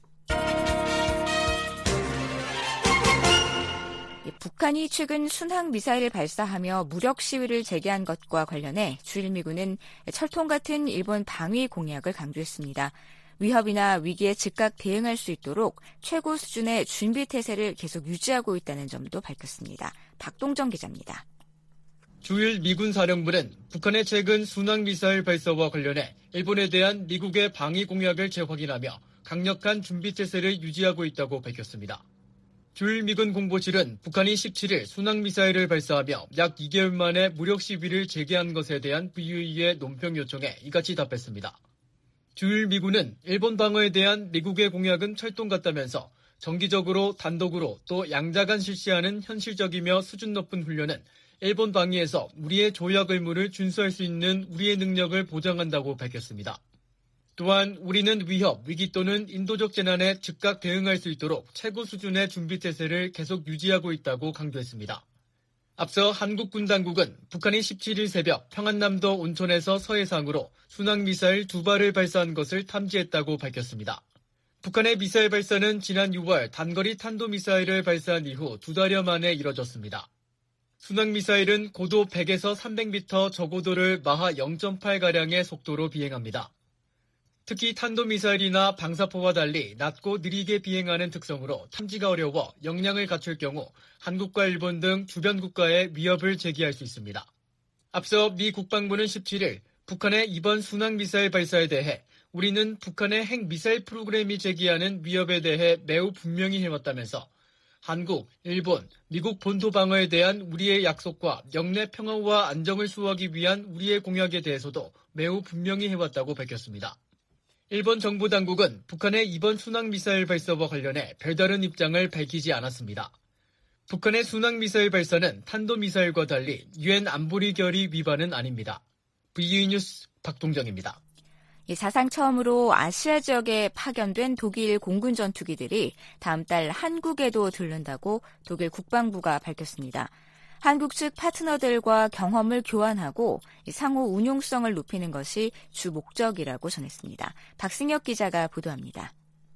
북한이 최근 순항 미사일을 발사하며 무력 시위를 재개한 것과 관련해 주일 미군은 철통 같은 일본 방위 공약을 강조했습니다. 위협이나 위기에 즉각 대응할 수 있도록 최고 수준의 준비 태세를 계속 유지하고 있다는 점도 밝혔습니다. 박동정 기자입니다. 주일 미군 사령부는 북한의 최근 순항미사일 발사와 관련해 일본에 대한 미국의 방위 공약을 재확인하며 강력한 준비 태세를 유지하고 있다고 밝혔습니다. 주일 미군 공보실은 북한이 십칠 일 순항미사일을 발사하며 약 이 개월 만에 무력 시위를 재개한 것에 대한 브이오에이의 논평 요청에 이같이 답했습니다. 주일 미군은 일본 방어에 대한 미국의 공약은 철통 같다면서 정기적으로 단독으로 또 양자간 실시하는 현실적이며 수준 높은 훈련은 일본 방위에서 우리의 조약 의무를 준수할 수 있는 우리의 능력을 보장한다고 밝혔습니다. 또한 우리는 위협, 위기 또는 인도적 재난에 즉각 대응할 수 있도록 최고 수준의 준비 태세를 계속 유지하고 있다고 강조했습니다. 앞서 한국군 당국은 북한이 십칠 일 새벽 평안남도 온천에서 서해상으로 순항미사일 두 발을 발사한 것을 탐지했다고 밝혔습니다. 북한의 미사일 발사는 지난 유월 단거리 탄도미사일을 발사한 이후 두 달여 만에 이뤄졌습니다. 순항미사일은 고도 백에서 삼백 미터 저고도를 마하 영 점 팔가량의 속도로 비행합니다. 특히 탄도미사일이나 방사포와 달리 낮고 느리게 비행하는 특성으로 탐지가 어려워 역량을 갖출 경우 한국과 일본 등 주변 국가에 위협을 제기할 수 있습니다. 앞서 미 국방부는 십칠 일 북한의 이번 순항미사일 발사에 대해 우리는 북한의 핵미사일 프로그램이 제기하는 위협에 대해 매우 분명히 해왔다면서 한국, 일본, 미국 본토 방어에 대한 우리의 약속과 영내 평화와 안정을 수호하기 위한 우리의 공약에 대해서도 매우 분명히 해왔다고 밝혔습니다. 일본 정부 당국은 북한의 이번 순항미사일 발사와 관련해 별다른 입장을 밝히지 않았습니다. 북한의 순항미사일 발사는 탄도미사일과 달리 유엔 안보리 결의 위반은 아닙니다. 브이오에이 뉴스 박동정입니다. 사상 처음으로 아시아 지역에 파견된 독일 공군 전투기들이 다음 달 한국에도 들른다고 독일 국방부가 밝혔습니다. 한국 측 파트너들과 경험을 교환하고 상호 운용성을 높이는 것이 주 목적이라고 전했습니다. 박승혁 기자가 보도합니다.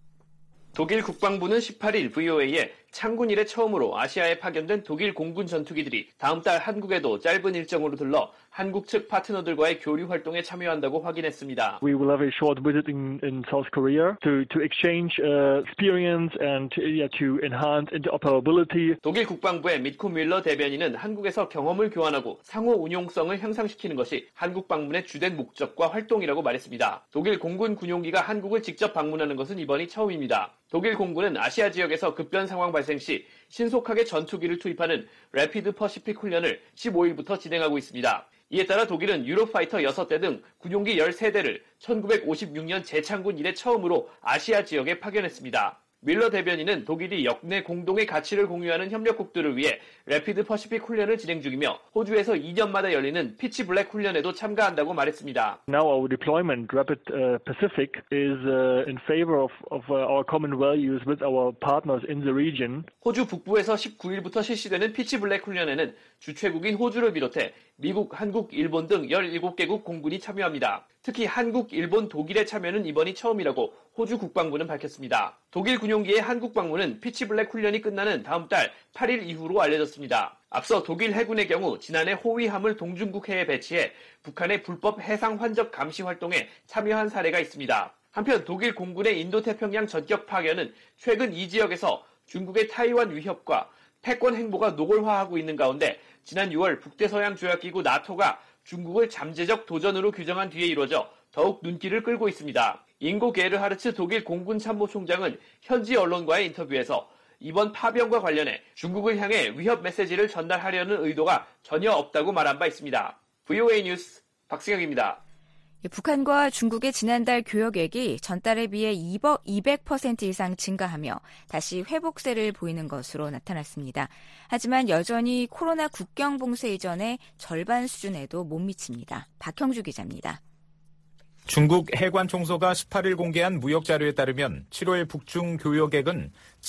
독일 국방부는 십팔 일 브이오에이에 창군 이래 처음으로 아시아에 파견된 독일 공군 전투기들이 다음 달 한국에도 짧은 일정으로 들러 한국 측 파트너들과의 교류 활동에 참여한다고 확인했습니다. We will have a short visit in, in South Korea to, to exchange uh, experience and yeah, to enhance interoperability. 독일 국방부의 미코 뮬러 대변인은 한국에서 경험을 교환하고 상호 운용성을 향상시키는 것이 한국 방문의 주된 목적과 활동이라고 말했습니다. 독일 공군 군용기가 한국을 직접 방문하는 것은 이번이 처음입니다. 독일 공군은 아시아 지역에서 급변 상황 발생 시 신속하게 전투기를 투입하는 래피드 퍼시픽 훈련을 십오 일부터 진행하고 있습니다. 이에 따라 독일은 유로파이터 여섯 대 등 군용기 열세 대를 천구백오십육 년 재창군 이래 처음으로 아시아 지역에 파견했습니다. 밀러 대변인은 독일이 역내 공동의 가치를 공유하는 협력국들을 위해 래피드 퍼시픽 훈련을 진행 중이며 호주에서 이 년마다 열리는 피치 블랙 훈련에도 참가한다고 말했습니다. Now our deployment Rapid uh, Pacific is uh, in favor of, of uh, our common values with our partners in the region. 호주 북부에서 십구 일부터 실시되는 피치 블랙 훈련에는 주최국인 호주를 비롯해 미국, 한국, 일본 등 열일곱 개국 공군이 참여합니다. 특히 한국, 일본, 독일의 참여는 이번이 처음이라고 호주 국방부는 밝혔습니다. 독일 군용기의 한국 방문은 피치 블랙 훈련이 끝나는 다음 달 팔 일 이후로 알려졌습니다. 앞서 독일 해군의 경우 지난해 호위함을 동중국해에 배치해 북한의 불법 해상 환적 감시 활동에 참여한 사례가 있습니다. 한편 독일 공군의 인도태평양 전격 파견은 최근 이 지역에서 중국의 타이완 위협과 패권 행보가 노골화하고 있는 가운데 지난 유월 북대서양 조약기구 나토가 중국을 잠재적 도전으로 규정한 뒤에 이루어져 더욱 눈길을 끌고 있습니다. 잉고 게르하르츠 독일 공군 참모총장은 현지 언론과의 인터뷰에서 이번 파병과 관련해 중국을 향해 위협 메시지를 전달하려는 의도가 전혀 없다고 말한 바 있습니다. 브이오에이 뉴스 박승혁입니다. 북한과 중국의 지난달 교역액이 전달에 비해 이백 퍼센트 이상 증가하며 다시 회복세를 보이는 것으로 나타났습니다. 하지만 여전히 코로나 국경 봉쇄 이전의 절반 수준에도 못 미칩니다. 박형주 기자입니다. 중국 해관총소가 십팔 일 공개한 무역 자료에 따르면 칠월 북중 교역액은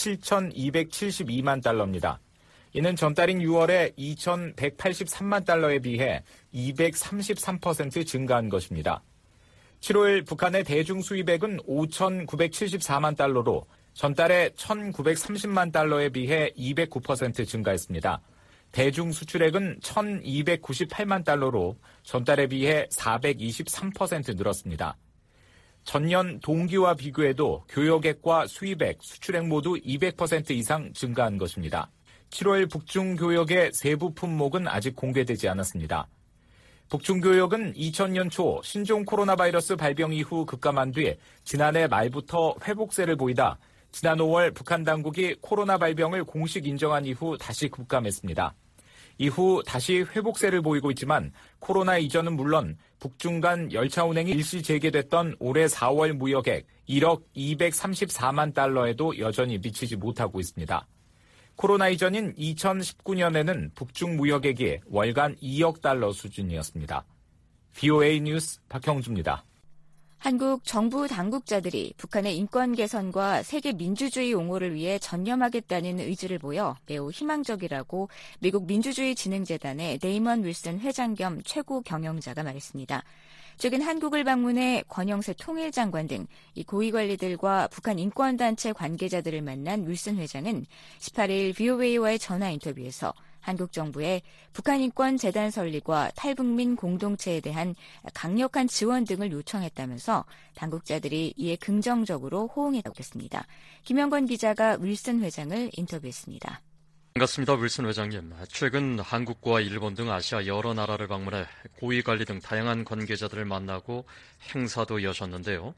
칠천이백칠십이만 달러입니다. 이는 전달인 유월에 이천백팔십삼만 달러에 비해 이백삼십삼 퍼센트 증가한 것입니다. 칠월 북한의 대중 수입액은 오천구백칠십사만 달러로 전달에 천구백삼십만 달러에 비해 이백구 퍼센트 증가했습니다. 대중 수출액은 천이백구십팔만 달러로 전달에 비해 사백이십삼 퍼센트 늘었습니다. 전년 동기와 비교해도 교역액과 수입액, 수출액 모두 이백 퍼센트 이상 증가한 것입니다. 칠월 북중 교역의 세부 품목은 아직 공개되지 않았습니다. 북중 교역은 이천 년 초 신종 코로나 바이러스 발병 이후 급감한 뒤 지난해 말부터 회복세를 보이다 지난 오월 북한 당국이 코로나 발병을 공식 인정한 이후 다시 급감했습니다. 이후 다시 회복세를 보이고 있지만 코로나 이전은 물론 북중 간 열차 운행이 일시 재개됐던 올해 사월 무역액 일억 이백삼십사만 달러에도 여전히 미치지 못하고 있습니다. 코로나 이전인 이천십구 년에는 북중 무역액이 월간 이억 달러 수준이었습니다. 브이오에이 뉴스 박형주입니다. 한국 정부 당국자들이 북한의 인권 개선과 세계 민주주의 옹호를 위해 전념하겠다는 의지를 보여 매우 희망적이라고 미국 민주주의진흥재단의 네이먼 윌슨 회장 겸 최고 경영자가 말했습니다. 최근 한국을 방문해 권영세 통일장관 등 이 고위관리들과 북한 인권단체 관계자들을 만난 윌슨 회장은 십팔 일 브이오에이와의 전화 인터뷰에서 한국 정부의 북한 인권 재단 설립과 탈북민 공동체에 대한 강력한 지원 등을 요청했다면서 당국자들이 이에 긍정적으로 호응했다고 했습니다. 김영건 기자가 윌슨 회장을 인터뷰했습니다. 반갑습니다. 윌슨 회장님. 최근 한국과 일본 등 아시아 여러 나라를 방문해 고위관리 등 다양한 관계자들을 만나고 행사도 여셨는데요.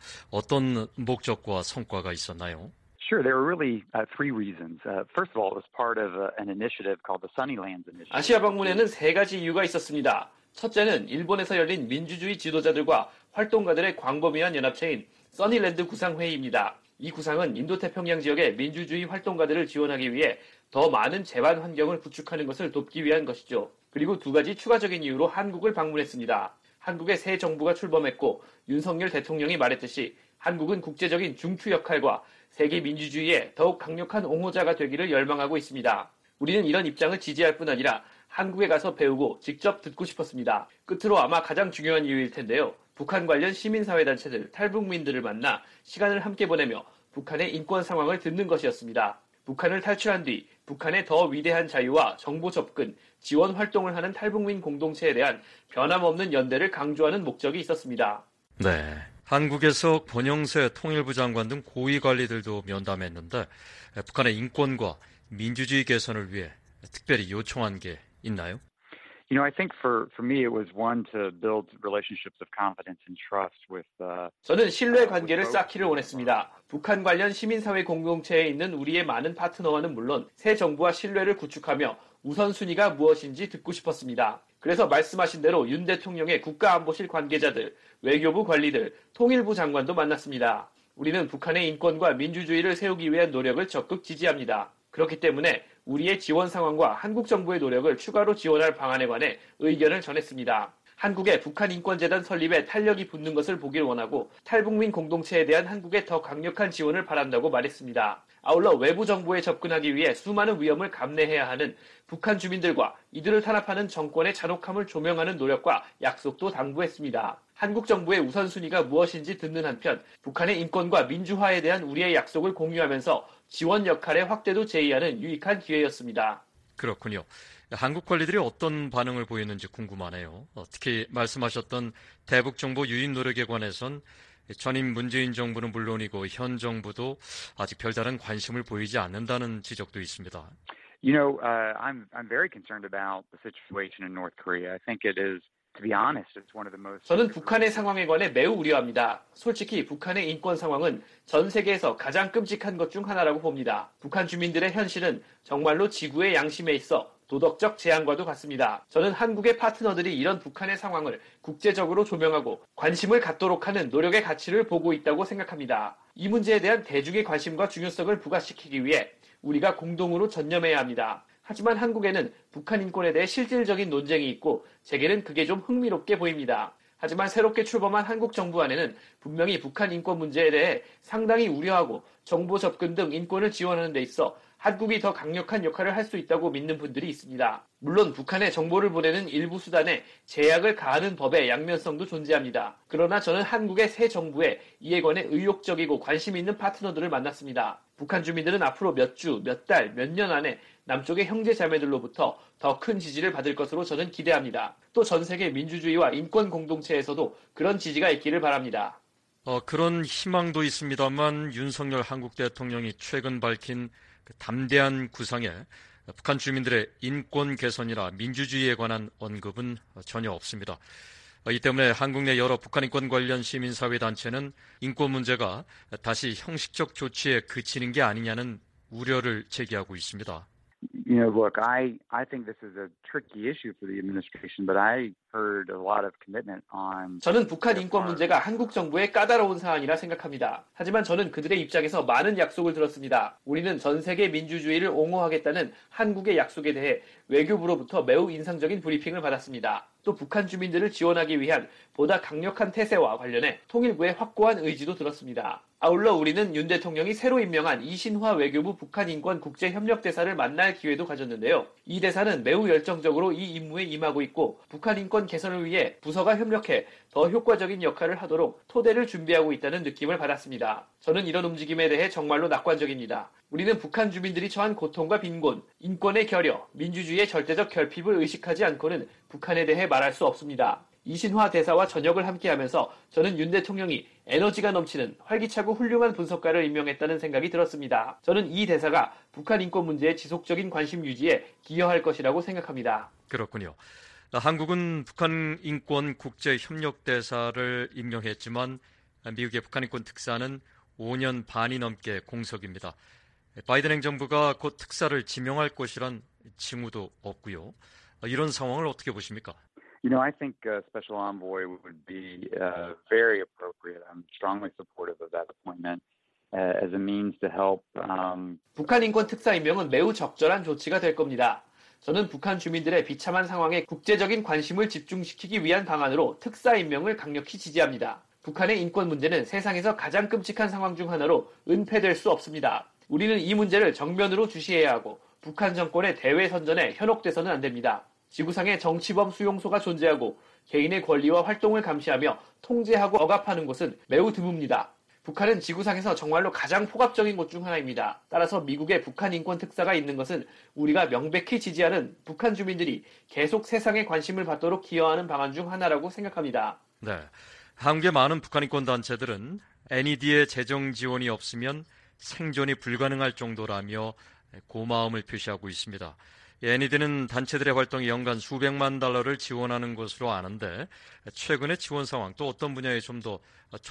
어떤 목적과 성과가 있었나요? Sure, there were really uh, three reasons. Uh, first of all, it was part of uh, an initiative called the Sunnylands Initiative. 아시아 방문에는 세 가지 이유가 있었습니다. 첫째는 일본에서 열린 민주주의 지도자들과 활동가들의 광범위한 연합체인 써니랜드 구상회의입니다. 이 구상은 인도태평양 지역의 민주주의 활동가들을 지원하기 위해 더 많은 재반 환경을 구축하는 것을 돕기 위한 것이죠. 그리고 두 가지 추가적인 이유로 한국을 방문했습니다. 한국의 새 정부가 출범했고 윤석열 대통령이 말했듯이 한국은 국제적인 중추 역할과 세계 민주주의에 더욱 강력한 옹호자가 되기를 열망하고 있습니다. 우리는 이런 입장을 지지할 뿐 아니라 한국에 가서 배우고 직접 듣고 싶었습니다. 끝으로 아마 가장 중요한 이유일 텐데요. 북한 관련 시민사회단체들, 탈북민들을 만나 시간을 함께 보내며 북한의 인권 상황을 듣는 것이었습니다. 북한을 탈출한 뒤 북한의 더 위대한 자유와 정보 접근, 지원 활동을 하는 탈북민 공동체에 대한 변함없는 연대를 강조하는 목적이 있었습니다. 네. 한국에서 권영세 통일부 장관 등 고위 관리들도 면담했는데 북한의 인권과 민주주의 개선을 위해 특별히 요청한 게 있나요? You know, I think for, for me it was one to build relationships of confidence and trust with. Uh, 저는 신뢰 관계를 쌓기를 원했습니다. 북한 관련 시민사회 공동체에 있는 우리의 많은 파트너와는 물론 새 정부와 신뢰를 구축하며 우선순위가 무엇인지 듣고 싶었습니다. 그래서 말씀하신 대로 윤 대통령의 국가안보실 관계자들, 외교부 관리들, 통일부 장관도 만났습니다. 우리는 북한의 인권과 민주주의를 세우기 위한 노력을 적극 지지합니다. 그렇기 때문에 우리의 지원 상황과 한국 정부의 노력을 추가로 지원할 방안에 관해 의견을 전했습니다. 한국의 북한인권재단 설립에 탄력이 붙는 것을 보길 원하고 탈북민 공동체에 대한 한국의 더 강력한 지원을 바란다고 말했습니다. 아울러 외부 정보에 접근하기 위해 수많은 위험을 감내해야 하는 북한 주민들과 이들을 탄압하는 정권의 잔혹함을 조명하는 노력과 약속도 당부했습니다. 한국 정부의 우선순위가 무엇인지 듣는 한편 북한의 인권과 민주화에 대한 우리의 약속을 공유하면서 지원 역할의 확대도 제의하는 유익한 기회였습니다. 그렇군요. 한국 관리들이 어떤 반응을 보였는지 궁금하네요. 특히 말씀하셨던 대북 정보 유인 노력에 관해선 전임 문재인 정부는 물론이고 현 정부도 아직 별다른 관심을 보이지 않는다는 지적도 있습니다. You know, uh, I'm I'm very concerned about the situation in North Korea. I think it is. To be honest, it's one of the most. 저는 북한의 상황에 관해 매우 우려합니다. 솔직히 북한의 인권 상황은 전 세계에서 가장 끔찍한 것 중 하나라고 봅니다. 북한 주민들의 현실은 정말로 지구의 양심에 있어 도덕적 재앙과도 같습니다. 저는 한국의 파트너들이 이런 북한의 상황을 국제적으로 조명하고 관심을 갖도록 하는 노력의 가치를 보고 있다고 생각합니다. 이 문제에 대한 대중의 관심과 중요성을 부각시키기 위해 우리가 공동으로 전념해야 합니다. 하지만 한국에는 북한 인권에 대해 실질적인 논쟁이 있고 제게는 그게 좀 흥미롭게 보입니다. 하지만 새롭게 출범한 한국 정부 안에는 분명히 북한 인권 문제에 대해 상당히 우려하고 정보 접근 등 인권을 지원하는 데 있어 한국이 더 강력한 역할을 할 수 있다고 믿는 분들이 있습니다. 물론 북한에 정보를 보내는 일부 수단에 제약을 가하는 법의 양면성도 존재합니다. 그러나 저는 한국의 새 정부에 이에 관해 의욕적이고 관심 있는 파트너들을 만났습니다. 북한 주민들은 앞으로 몇 주, 몇 달, 몇 년 안에 남쪽의 형제 자매들로부터 더 큰 지지를 받을 것으로 저는 기대합니다. 또 전 세계 민주주의와 인권 공동체에서도 그런 지지가 있기를 바랍니다. 어, 그런 희망도 있습니다만 윤석열 한국 대통령이 최근 밝힌 그 담대한 구상에 북한 주민들의 인권 개선이나 민주주의에 관한 언급은 전혀 없습니다. 이 때문에 한국 내 여러 북한 인권 관련 시민사회단체는 인권 문제가 다시 형식적 조치에 그치는 게 아니냐는 우려를 제기하고 있습니다. You know, look, I, I think this is a tricky issue for the administration, but I heard a lot of commitment on. 저는 북한 인권 문제가 한국 정부의 까다로운 사안이라 생각합니다. 하지만 저는 그들의 입장에서 많은 약속을 들었습니다. 우리는 전 세계 민주주의를 옹호하겠다는 한국의 약속에 대해 외교부로부터 매우 인상적인 브리핑을 받았습니다. 또 북한 주민들을 지원하기 위한 보다 강력한 태세와 관련해 통일부의 확고한 의지도 들었습니다. 아울러 우리는 윤 대통령이 새로 임명한 이신화 외교부 북한인권 국제협력대사를 만날 기회도 가졌는데요. 이 대사는 매우 열정적으로 이 임무에 임하고 있고 북한 인권 개선을 위해 부서가 협력해 더 효과적인 역할을 하도록 토대를 준비하고 있다는 느낌을 받았습니다. 저는 이런 움직임에 대해 정말로 낙관적입니다. 우리는 북한 주민들이 처한 고통과 빈곤, 인권의 결여, 민주주의의 절대적 결핍을 의식하지 않고는 북한에 대해 말할 수 없습니다. 이신화 대사와 저녁을 함께하면서 저는 윤 대통령이 에너지가 넘치는 활기차고 훌륭한 분석가를 임명했다는 생각이 들었습니다. 저는 이 대사가 북한 인권 문제의 지속적인 관심 유지에 기여할 것이라고 생각합니다. 그렇군요. 한국은 북한 인권 국제협력대사를 임명했지만 미국의 북한 인권 특사는 오 년 반이 넘게 공석입니다. 바이든 행정부가 곧 특사를 지명할 것이란 징후도 없고요. 이런 상황을 어떻게 보십니까? You know, I think a special envoy would be uh, very appropriate. I'm strongly supportive of that appointment uh, as a means to help. Um... 북한 인권 특사 임명은 매우 적절한 조치가 될 겁니다. 저는 북한 주민들의 비참한 상황에 국제적인 관심을 집중시키기 위한 방안으로 특사 임명을 강력히 지지합니다. 북한의 인권 문제는 세상에서 가장 끔찍한 상황 중 하나로 은폐될 수 없습니다. 우리는 이 문제를 정면으로 주시해야 하고 북한 정권의 대외 선전에 현혹돼서는 안 됩니다. 지구상에 정치범 수용소가 존재하고 개인의 권리와 활동을 감시하며 통제하고 억압하는 곳은 매우 드뭅니다. 북한은 지구상에서 정말로 가장 폭압적인 곳 중 하나입니다. 따라서 미국의 북한 인권 특사가 있는 것은 우리가 명백히 지지하는 북한 주민들이 계속 세상에 관심을 받도록 기여하는 방안 중 하나라고 생각합니다. 네, 한국의 많은 북한 인권 단체들은 엔이디의 재정 지원이 없으면 생존이 불가능할 정도라며 고마움을 표시하고 있습니다. 엔이디는 단체들의 활동에 연간 수백만 달러를 지원하는 것으로 아는데 최근의 지원 상황 또 어떤 분야에 좀 더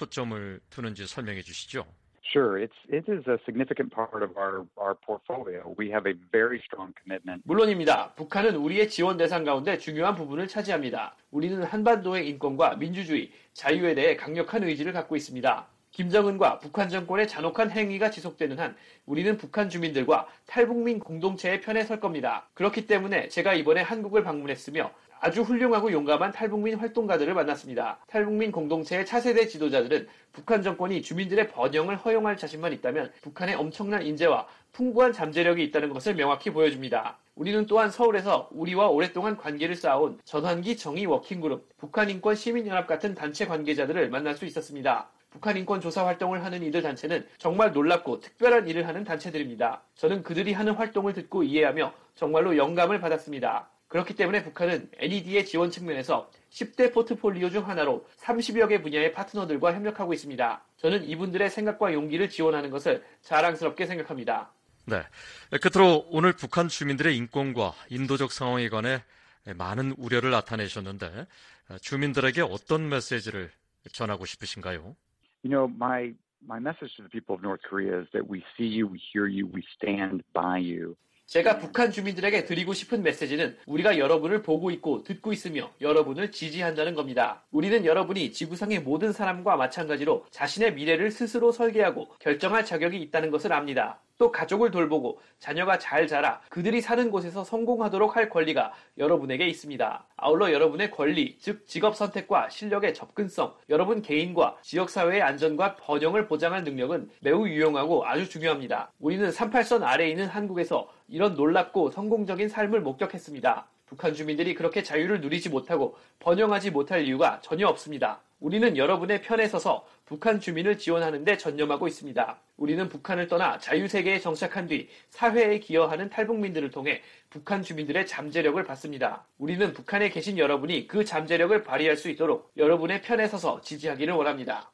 초점을 두는지 설명해 주시죠. Sure, it's it is a significant part of our our portfolio. We have a very strong commitment. 물론입니다. 북한은 우리의 지원 대상 가운데 중요한 부분을 차지합니다. 우리는 한반도의 인권과 민주주의, 자유에 대해 강력한 의지를 갖고 있습니다. 김정은과 북한 정권의 잔혹한 행위가 지속되는 한 우리는 북한 주민들과 탈북민 공동체의 편에 설 겁니다. 그렇기 때문에 제가 이번에 한국을 방문했으며 아주 훌륭하고 용감한 탈북민 활동가들을 만났습니다. 탈북민 공동체의 차세대 지도자들은 북한 정권이 주민들의 번영을 허용할 자신만 있다면 북한의 엄청난 인재와 풍부한 잠재력이 있다는 것을 명확히 보여줍니다. 우리는 또한 서울에서 우리와 오랫동안 관계를 쌓아온 전환기 정의 워킹그룹, 북한인권 시민연합 같은 단체 관계자들을 만날 수 있었습니다. 북한 인권 조사 활동을 하는 이들 단체는 정말 놀랍고 특별한 일을 하는 단체들입니다. 저는 그들이 하는 활동을 듣고 이해하며 정말로 영감을 받았습니다. 그렇기 때문에 북한은 엔이디의 지원 측면에서 십 대 포트폴리오 중 하나로 삼십여 개 분야의 파트너들과 협력하고 있습니다. 저는 이분들의 생각과 용기를 지원하는 것을 자랑스럽게 생각합니다. 네, 끝으로 오늘 북한 주민들의 인권과 인도적 상황에 관해 많은 우려를 나타내셨는데 주민들에게 어떤 메시지를 전하고 싶으신가요? You know, my my message to the people of North Korea is that we see you, we hear you, we stand by you. 제가 북한 주민들에게 드리고 싶은 메시지는 우리가 여러분을 보고 있고 듣고 있으며 여러분을 지지한다는 겁니다. 우리는 여러분이 지구상의 모든 사람과 마찬가지로 자신의 미래를 스스로 설계하고 결정할 자격이 있다는 것을 압니다. 또 가족을 돌보고 자녀가 잘 자라 그들이 사는 곳에서 성공하도록 할 권리가 여러분에게 있습니다. 아울러 여러분의 권리, 즉 직업 선택과 실력의 접근성, 여러분 개인과 지역사회의 안전과 번영을 보장할 능력은 매우 유용하고 아주 중요합니다. 우리는 삼팔선 아래에 있는 한국에서 이런 놀랍고 성공적인 삶을 목격했습니다. 북한 주민들이 그렇게 자유를 누리지 못하고 번영하지 못할 이유가 전혀 없습니다. 우리는 여러분의 편에 서서 북한 주민을 지원하는 데 전념하고 있습니다. 우리는 북한을 떠나 자유세계에 정착한 뒤 사회에 기여하는 탈북민들을 통해 북한 주민들의 잠재력을 받습니다. 우리는 북한에 계신 여러분이 그 잠재력을 발휘할 수 있도록 여러분의 편에 서서 지지하기를 원합니다.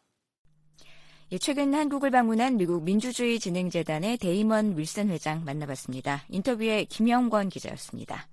예, 최근 한국을 방문한 미국 민주주의 진흥재단의 데이먼 윌슨 회장 만나봤습니다. 인터뷰에 김영권 기자였습니다.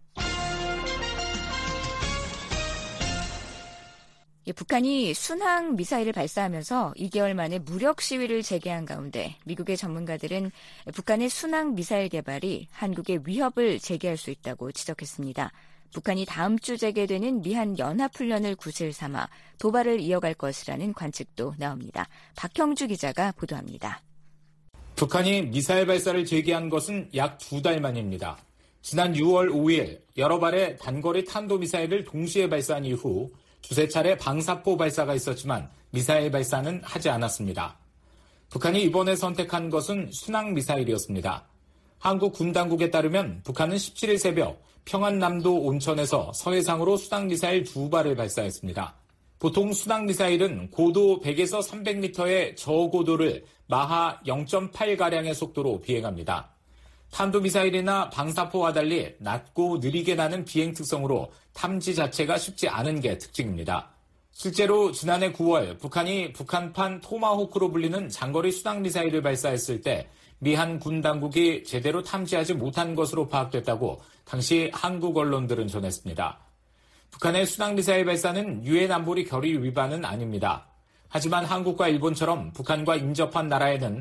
예, 북한이 순항 미사일을 발사하면서 이 개월 만에 무력 시위를 재개한 가운데 미국의 전문가들은 북한의 순항 미사일 개발이 한국의 위협을 제기할 수 있다고 지적했습니다. 북한이 다음 주 재개되는 미한 연합훈련을 구실 삼아 도발을 이어갈 것이라는 관측도 나옵니다. 박형주 기자가 보도합니다. 북한이 미사일 발사를 재개한 것은 약 두 달 만입니다. 지난 유월 오일 여러 발의 단거리 탄도미사일을 동시에 발사한 이후 두세 차례 방사포 발사가 있었지만 미사일 발사는 하지 않았습니다. 북한이 이번에 선택한 것은 순항미사일이었습니다. 한국 군 당국에 따르면 북한은 십칠일 새벽 평안남도 온천에서 서해상으로 순항미사일 두 발을 발사했습니다. 보통 순항미사일은 고도 백에서 삼백 미터의 저고도를 마하 영 점 팔가량의 속도로 비행합니다. 탄도미사일이나 방사포와 달리 낮고 느리게 나는 비행 특성으로 탐지 자체가 쉽지 않은 게 특징입니다. 실제로 지난해 구월 북한이 북한판 토마호크로 불리는 장거리 수당미사일을 발사했을 때 미한 군 당국이 제대로 탐지하지 못한 것으로 파악됐다고 당시 한국 언론들은 전했습니다. 북한의 수당미사일 발사는 유엔 안보리 결의 위반은 아닙니다. 하지만 한국과 일본처럼 북한과 인접한 나라에는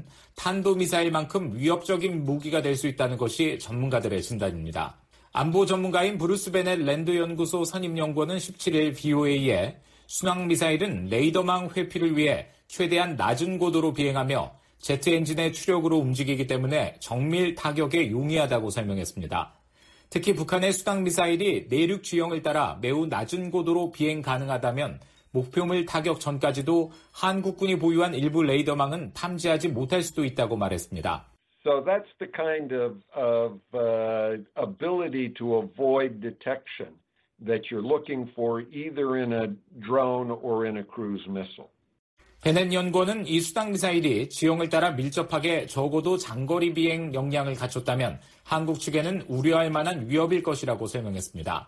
탄도미사일만큼 위협적인 무기가 될 수 있다는 것이 전문가들의 진단입니다. 안보 전문가인 브루스 베넷 랜드 연구소 선임연구원은 십칠일 브이오에이에 순항미사일은 레이더망 회피를 위해 최대한 낮은 고도로 비행하며 제트 엔진의 추력으로 움직이기 때문에 정밀 타격에 용이하다고 설명했습니다. 특히 북한의 수당미사일이 내륙 지형을 따라 매우 낮은 고도로 비행 가능하다면 목표물 타격 전까지도 한국군이 보유한 일부 레이더망은 탐지하지 못할 수도 있다고 말했습니다. So that's the kind of, of uh, ability to avoid detection that you're looking for either in a drone or in a cruise missile. 베넷 연구원은 이 수당미사일이 지형을 따라 밀접하게 적어도 장거리 비행 역량을 갖췄다면 한국 측에는 우려할 만한 위협일 것이라고 설명했습니다.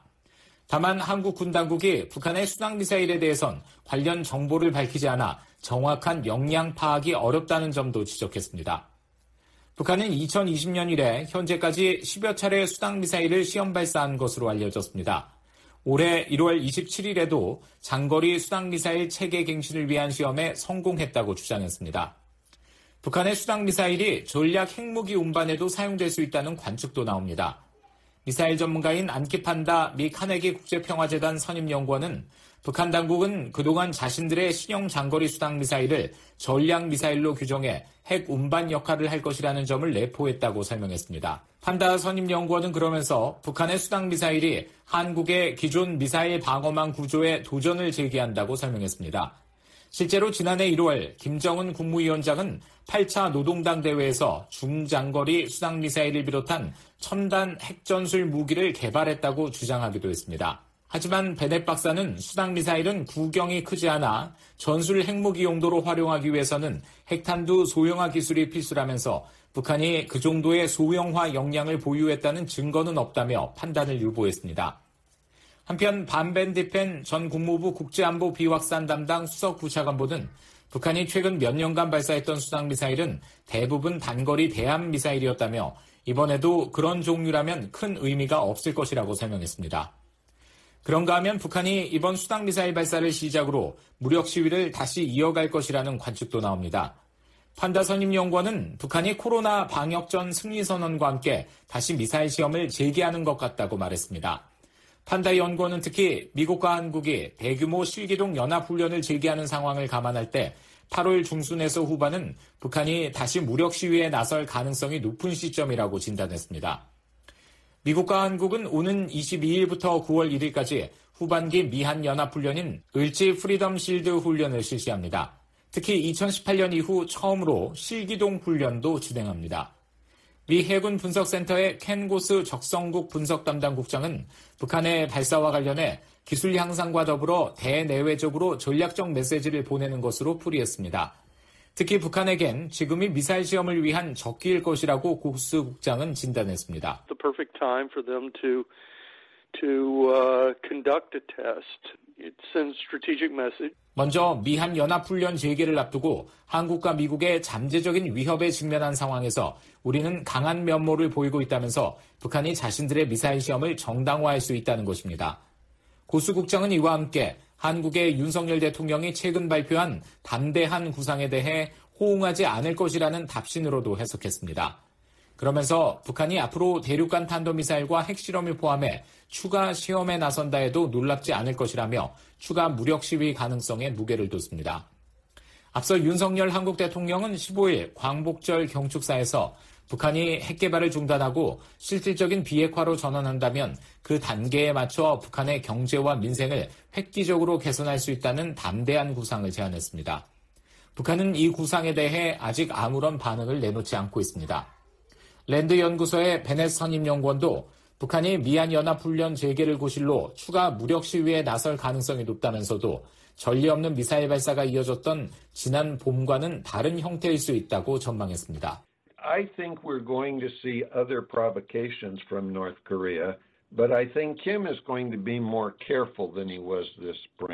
다만 한국 군 당국이 북한의 수당미사일에 대해선 관련 정보를 밝히지 않아 정확한 역량 파악이 어렵다는 점도 지적했습니다. 북한은 이천이십년 이래 현재까지 십여 차례 수당미사일을 시험 발사한 것으로 알려졌습니다. 올해 일월 이십칠일에도 장거리 수당미사일 체계 갱신을 위한 시험에 성공했다고 주장했습니다. 북한의 수당미사일이 전략 핵무기 운반에도 사용될 수 있다는 관측도 나옵니다. 미사일 전문가인 안키판다 미 카네기 국제평화재단 선임연구원은 북한 당국은 그동안 자신들의 신형 장거리 수당미사일을 전략미사일로 규정해 핵 운반 역할을 할 것이라는 점을 내포했다고 설명했습니다. 판다 선임연구원은 그러면서 북한의 수당미사일이 한국의 기존 미사일 방어망 구조에 도전을 제기한다고 설명했습니다. 실제로 지난해 일월 김정은 국무위원장은 팔 차 노동당 대회에서 중장거리 수당미사일을 비롯한 첨단 핵전술 무기를 개발했다고 주장하기도 했습니다. 하지만 베넷 박사는 수당미사일은 구경이 크지 않아 전술 핵무기 용도로 활용하기 위해서는 핵탄두 소형화 기술이 필수라면서 북한이 그 정도의 소형화 역량을 보유했다는 증거는 없다며 판단을 유보했습니다. 한편 반벤디펜 전 국무부 국제안보 비확산 담당 수석 부차관보는 북한이 최근 몇 년간 발사했던 수당미사일은 대부분 단거리 대함미사일이었다며 이번에도 그런 종류라면 큰 의미가 없을 것이라고 설명했습니다. 그런가 하면 북한이 이번 수당미사일 발사를 시작으로 무력 시위를 다시 이어갈 것이라는 관측도 나옵니다. 판다 선임연구원은 북한이 코로나 방역전 승리선언과 함께 다시 미사일 시험을 재개하는 것 같다고 말했습니다. 판다 연구원은 특히 미국과 한국이 대규모 실기동 연합훈련을 재개하는 상황을 감안할 때 팔월 중순에서 후반은 북한이 다시 무력 시위에 나설 가능성이 높은 시점이라고 진단했습니다. 미국과 한국은 오는 이십이일부터 구월 일일까지 후반기 미한 연합훈련인 을지 프리덤 실드 훈련을 실시합니다. 특히 이천십팔년 이후 처음으로 실기동 훈련도 진행합니다. 미 해군 분석센터의 켄 고스 적성국 분석 담당 국장은 북한의 발사와 관련해 기술 향상과 더불어 대내외적으로 전략적 메시지를 보내는 것으로 풀이했습니다. 특히 북한에겐 지금이 미사일 시험을 위한 적기일 것이라고 고스 국장은 진단했습니다. The perfect time for them to to uh, conduct a test. It sends strategic message. 먼저 미한 연합훈련 재개를 앞두고 한국과 미국의 잠재적인 위협에 직면한 상황에서 우리는 강한 면모를 보이고 있다면서 북한이 자신들의 미사일 시험을 정당화할 수 있다는 것입니다. 고수 국장은 이와 함께 한국의 윤석열 대통령이 최근 발표한 담대한 구상에 대해 호응하지 않을 것이라는 답신으로도 해석했습니다. 그러면서 북한이 앞으로 대륙간 탄도미사일과 핵실험을 포함해 추가 시험에 나선다 해도 놀랍지 않을 것이라며 추가 무력 시위 가능성에 무게를 뒀습니다. 앞서 윤석열 한국 대통령은 십오일 광복절 경축사에서 북한이 핵개발을 중단하고 실질적인 비핵화로 전환한다면 그 단계에 맞춰 북한의 경제와 민생을 획기적으로 개선할 수 있다는 담대한 구상을 제안했습니다. 북한은 이 구상에 대해 아직 아무런 반응을 내놓지 않고 있습니다. 랜드 연구소의 베넷 선임연구원도 북한이 미한 연합훈련 재개를 고실로 추가 무력 시위에 나설 가능성이 높다면서도 전례 없는 미사일 발사가 이어졌던 지난 봄과는 다른 형태일 수 있다고 전망했습니다. I think we're going to see other provocations from North Korea, but I think Kim is going to be more careful than he was this spring.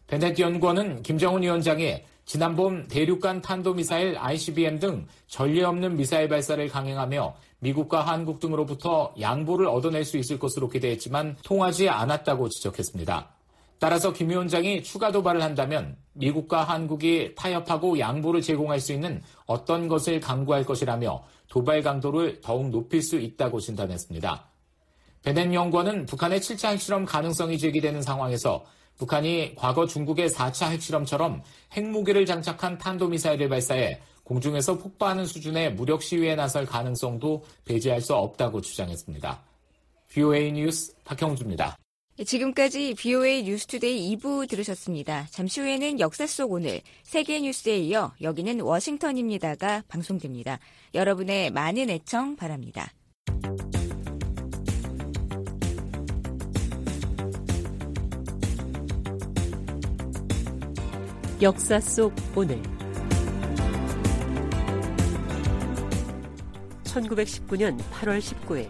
베넷 연구원은 김정은 위원장이 지난 봄 대륙간 탄도미사일 아이씨비엠 등 전례 없는 미사일 발사를 강행하며 미국과 한국 등으로부터 양보를 얻어낼 수 있을 것으로 기대했지만 통하지 않았다고 지적했습니다. 따라서 김 위원장이 추가 도발을 한다면 미국과 한국이 타협하고 양보를 제공할 수 있는 어떤 것을 강구할 것이라며 도발 강도를 더욱 높일 수 있다고 진단했습니다. 베넷 연구원은 북한의 칠 차 핵실험 가능성이 제기되는 상황에서 북한이 과거 중국의 사 차 핵실험처럼 핵무기를 장착한 탄도미사일을 발사해 공중에서 폭파하는 수준의 무력 시위에 나설 가능성도 배제할 수 없다고 주장했습니다. 브이오에이 뉴스 박형주입니다. 지금까지 브이오에이 뉴스투데이 이 부 들으셨습니다. 잠시 후에는 역사 속 오늘 세계 뉴스에 이어 여기는 워싱턴입니다가 방송됩니다. 여러분의 많은 애청 바랍니다. 역사 속 오늘 천구백십구 년 팔월 십구일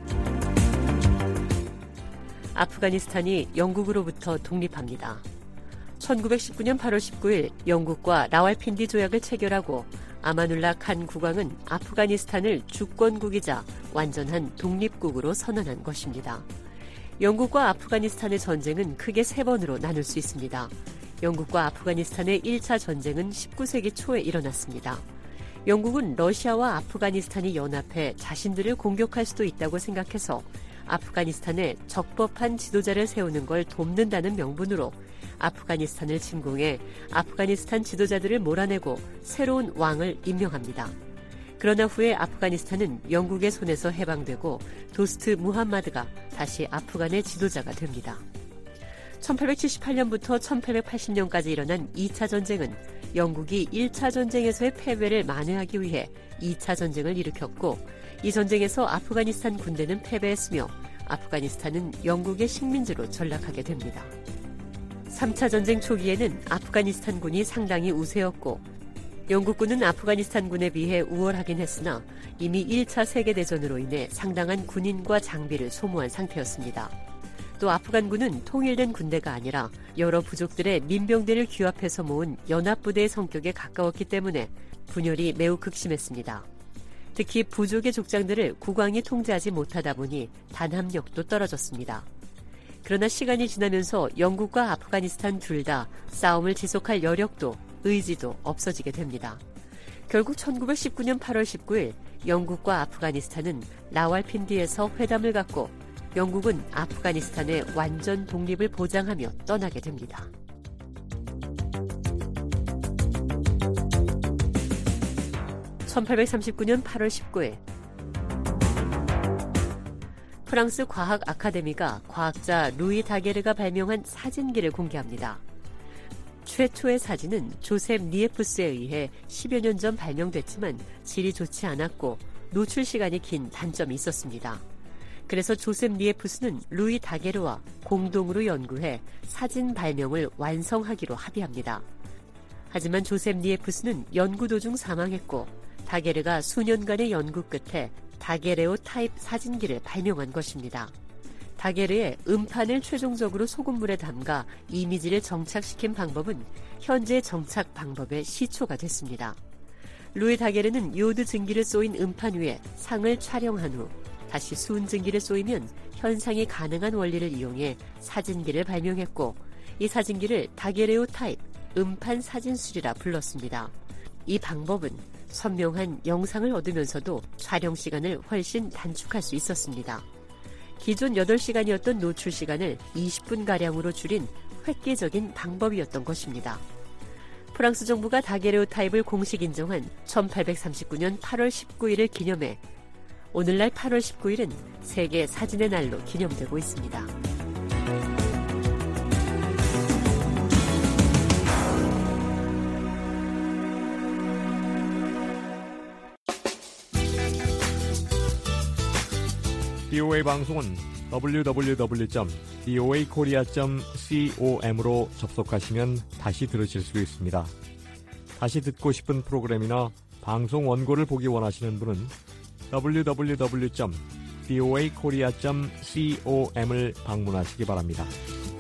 아프가니스탄이 영국으로부터 독립합니다. 천구백십구 년 팔월 십구일 영국과 라왈핀디 조약을 체결하고 아마눌라 칸 국왕은 아프가니스탄을 주권국이자 완전한 독립국으로 선언한 것입니다. 영국과 아프가니스탄의 전쟁은 크게 세 번으로 나눌 수 있습니다. 영국과 아프가니스탄의 일 차 전쟁은 십구 세기 초에 일어났습니다. 영국은 러시아와 아프가니스탄이 연합해 자신들을 공격할 수도 있다고 생각해서 아프가니스탄에 적법한 지도자를 세우는 걸 돕는다는 명분으로 아프가니스탄을 침공해 아프가니스탄 지도자들을 몰아내고 새로운 왕을 임명합니다. 그러나 후에 아프가니스탄은 영국의 손에서 해방되고 도스트 무함마드가 다시 아프간의 지도자가 됩니다. 천팔백칠십팔 년부터 천팔백팔십 년까지 일어난 이 차 전쟁은 영국이 일 차 전쟁에서의 패배를 만회하기 위해 이 차 전쟁을 일으켰고 이 전쟁에서 아프가니스탄 군대는 패배했으며 아프가니스탄은 영국의 식민지로 전락하게 됩니다. 삼 차 전쟁 초기에는 아프가니스탄군이 상당히 우세였고 영국군은 아프가니스탄군에 비해 우월하긴 했으나 이미 일 차 세계대전으로 인해 상당한 군인과 장비를 소모한 상태였습니다. 또 아프간군은 통일된 군대가 아니라 여러 부족들의 민병대를 규합해서 모은 연합부대의 성격에 가까웠기 때문에 분열이 매우 극심했습니다. 특히 부족의 족장들을 국왕이 통제하지 못하다 보니 단합력도 떨어졌습니다. 그러나 시간이 지나면서 영국과 아프가니스탄 둘 다 싸움을 지속할 여력도 의지도 없어지게 됩니다. 결국 천구백십구 년 팔월 십구일 영국과 아프가니스탄은 라왈핀디에서 회담을 갖고 영국은 아프가니스탄의 완전 독립을 보장하며 떠나게 됩니다. 천팔백삼십구 년 팔월 십구일 프랑스 과학 아카데미가 과학자 루이 다게르가 발명한 사진기를 공개합니다. 최초의 사진은 조셉 니에프스에 의해 십여 년 전 발명됐지만 질이 좋지 않았고 노출 시간이 긴 단점이 있었습니다. 그래서 조셉 니에프스는 루이 다게르와 공동으로 연구해 사진 발명을 완성하기로 합의합니다. 하지만 조셉 니에프스는 연구 도중 사망했고 다게르가 수년간의 연구 끝에 다게레오 타입 사진기를 발명한 것입니다. 다게르의 음판을 최종적으로 소금물에 담가 이미지를 정착시킨 방법은 현재 정착 방법의 시초가 됐습니다. 루이 다게르는 요드 증기를 쏘인 음판 위에 상을 촬영한 후 다시 수은 증기를 쏘이면 현상이 가능한 원리를 이용해 사진기를 발명했고 이 사진기를 다게레오 타입 음판 사진술이라 불렀습니다. 이 방법은 선명한 영상을 얻으면서도 촬영 시간을 훨씬 단축할 수 있었습니다. 기존 여덟 시간이었던 노출 시간을 이십 분가량으로 줄인 획기적인 방법이었던 것입니다. 프랑스 정부가 다게레오 타입을 공식 인정한 천팔백삼십구 년 팔월 십구일을 기념해 오늘날 팔월 십구일은 세계 사진의 날로 기념되고 있습니다. 비오에이 방송은 더블유 더블유 더블유 점 비오에이 코리아 점 com으로 접속하시면 다시 들으실 수 있습니다. 다시 듣고 싶은 프로그램이나 방송 원고를 보기 원하시는 분은 더블유 더블유 더블유 점 비오에이 코리아 점 com을 방문하시기 바랍니다.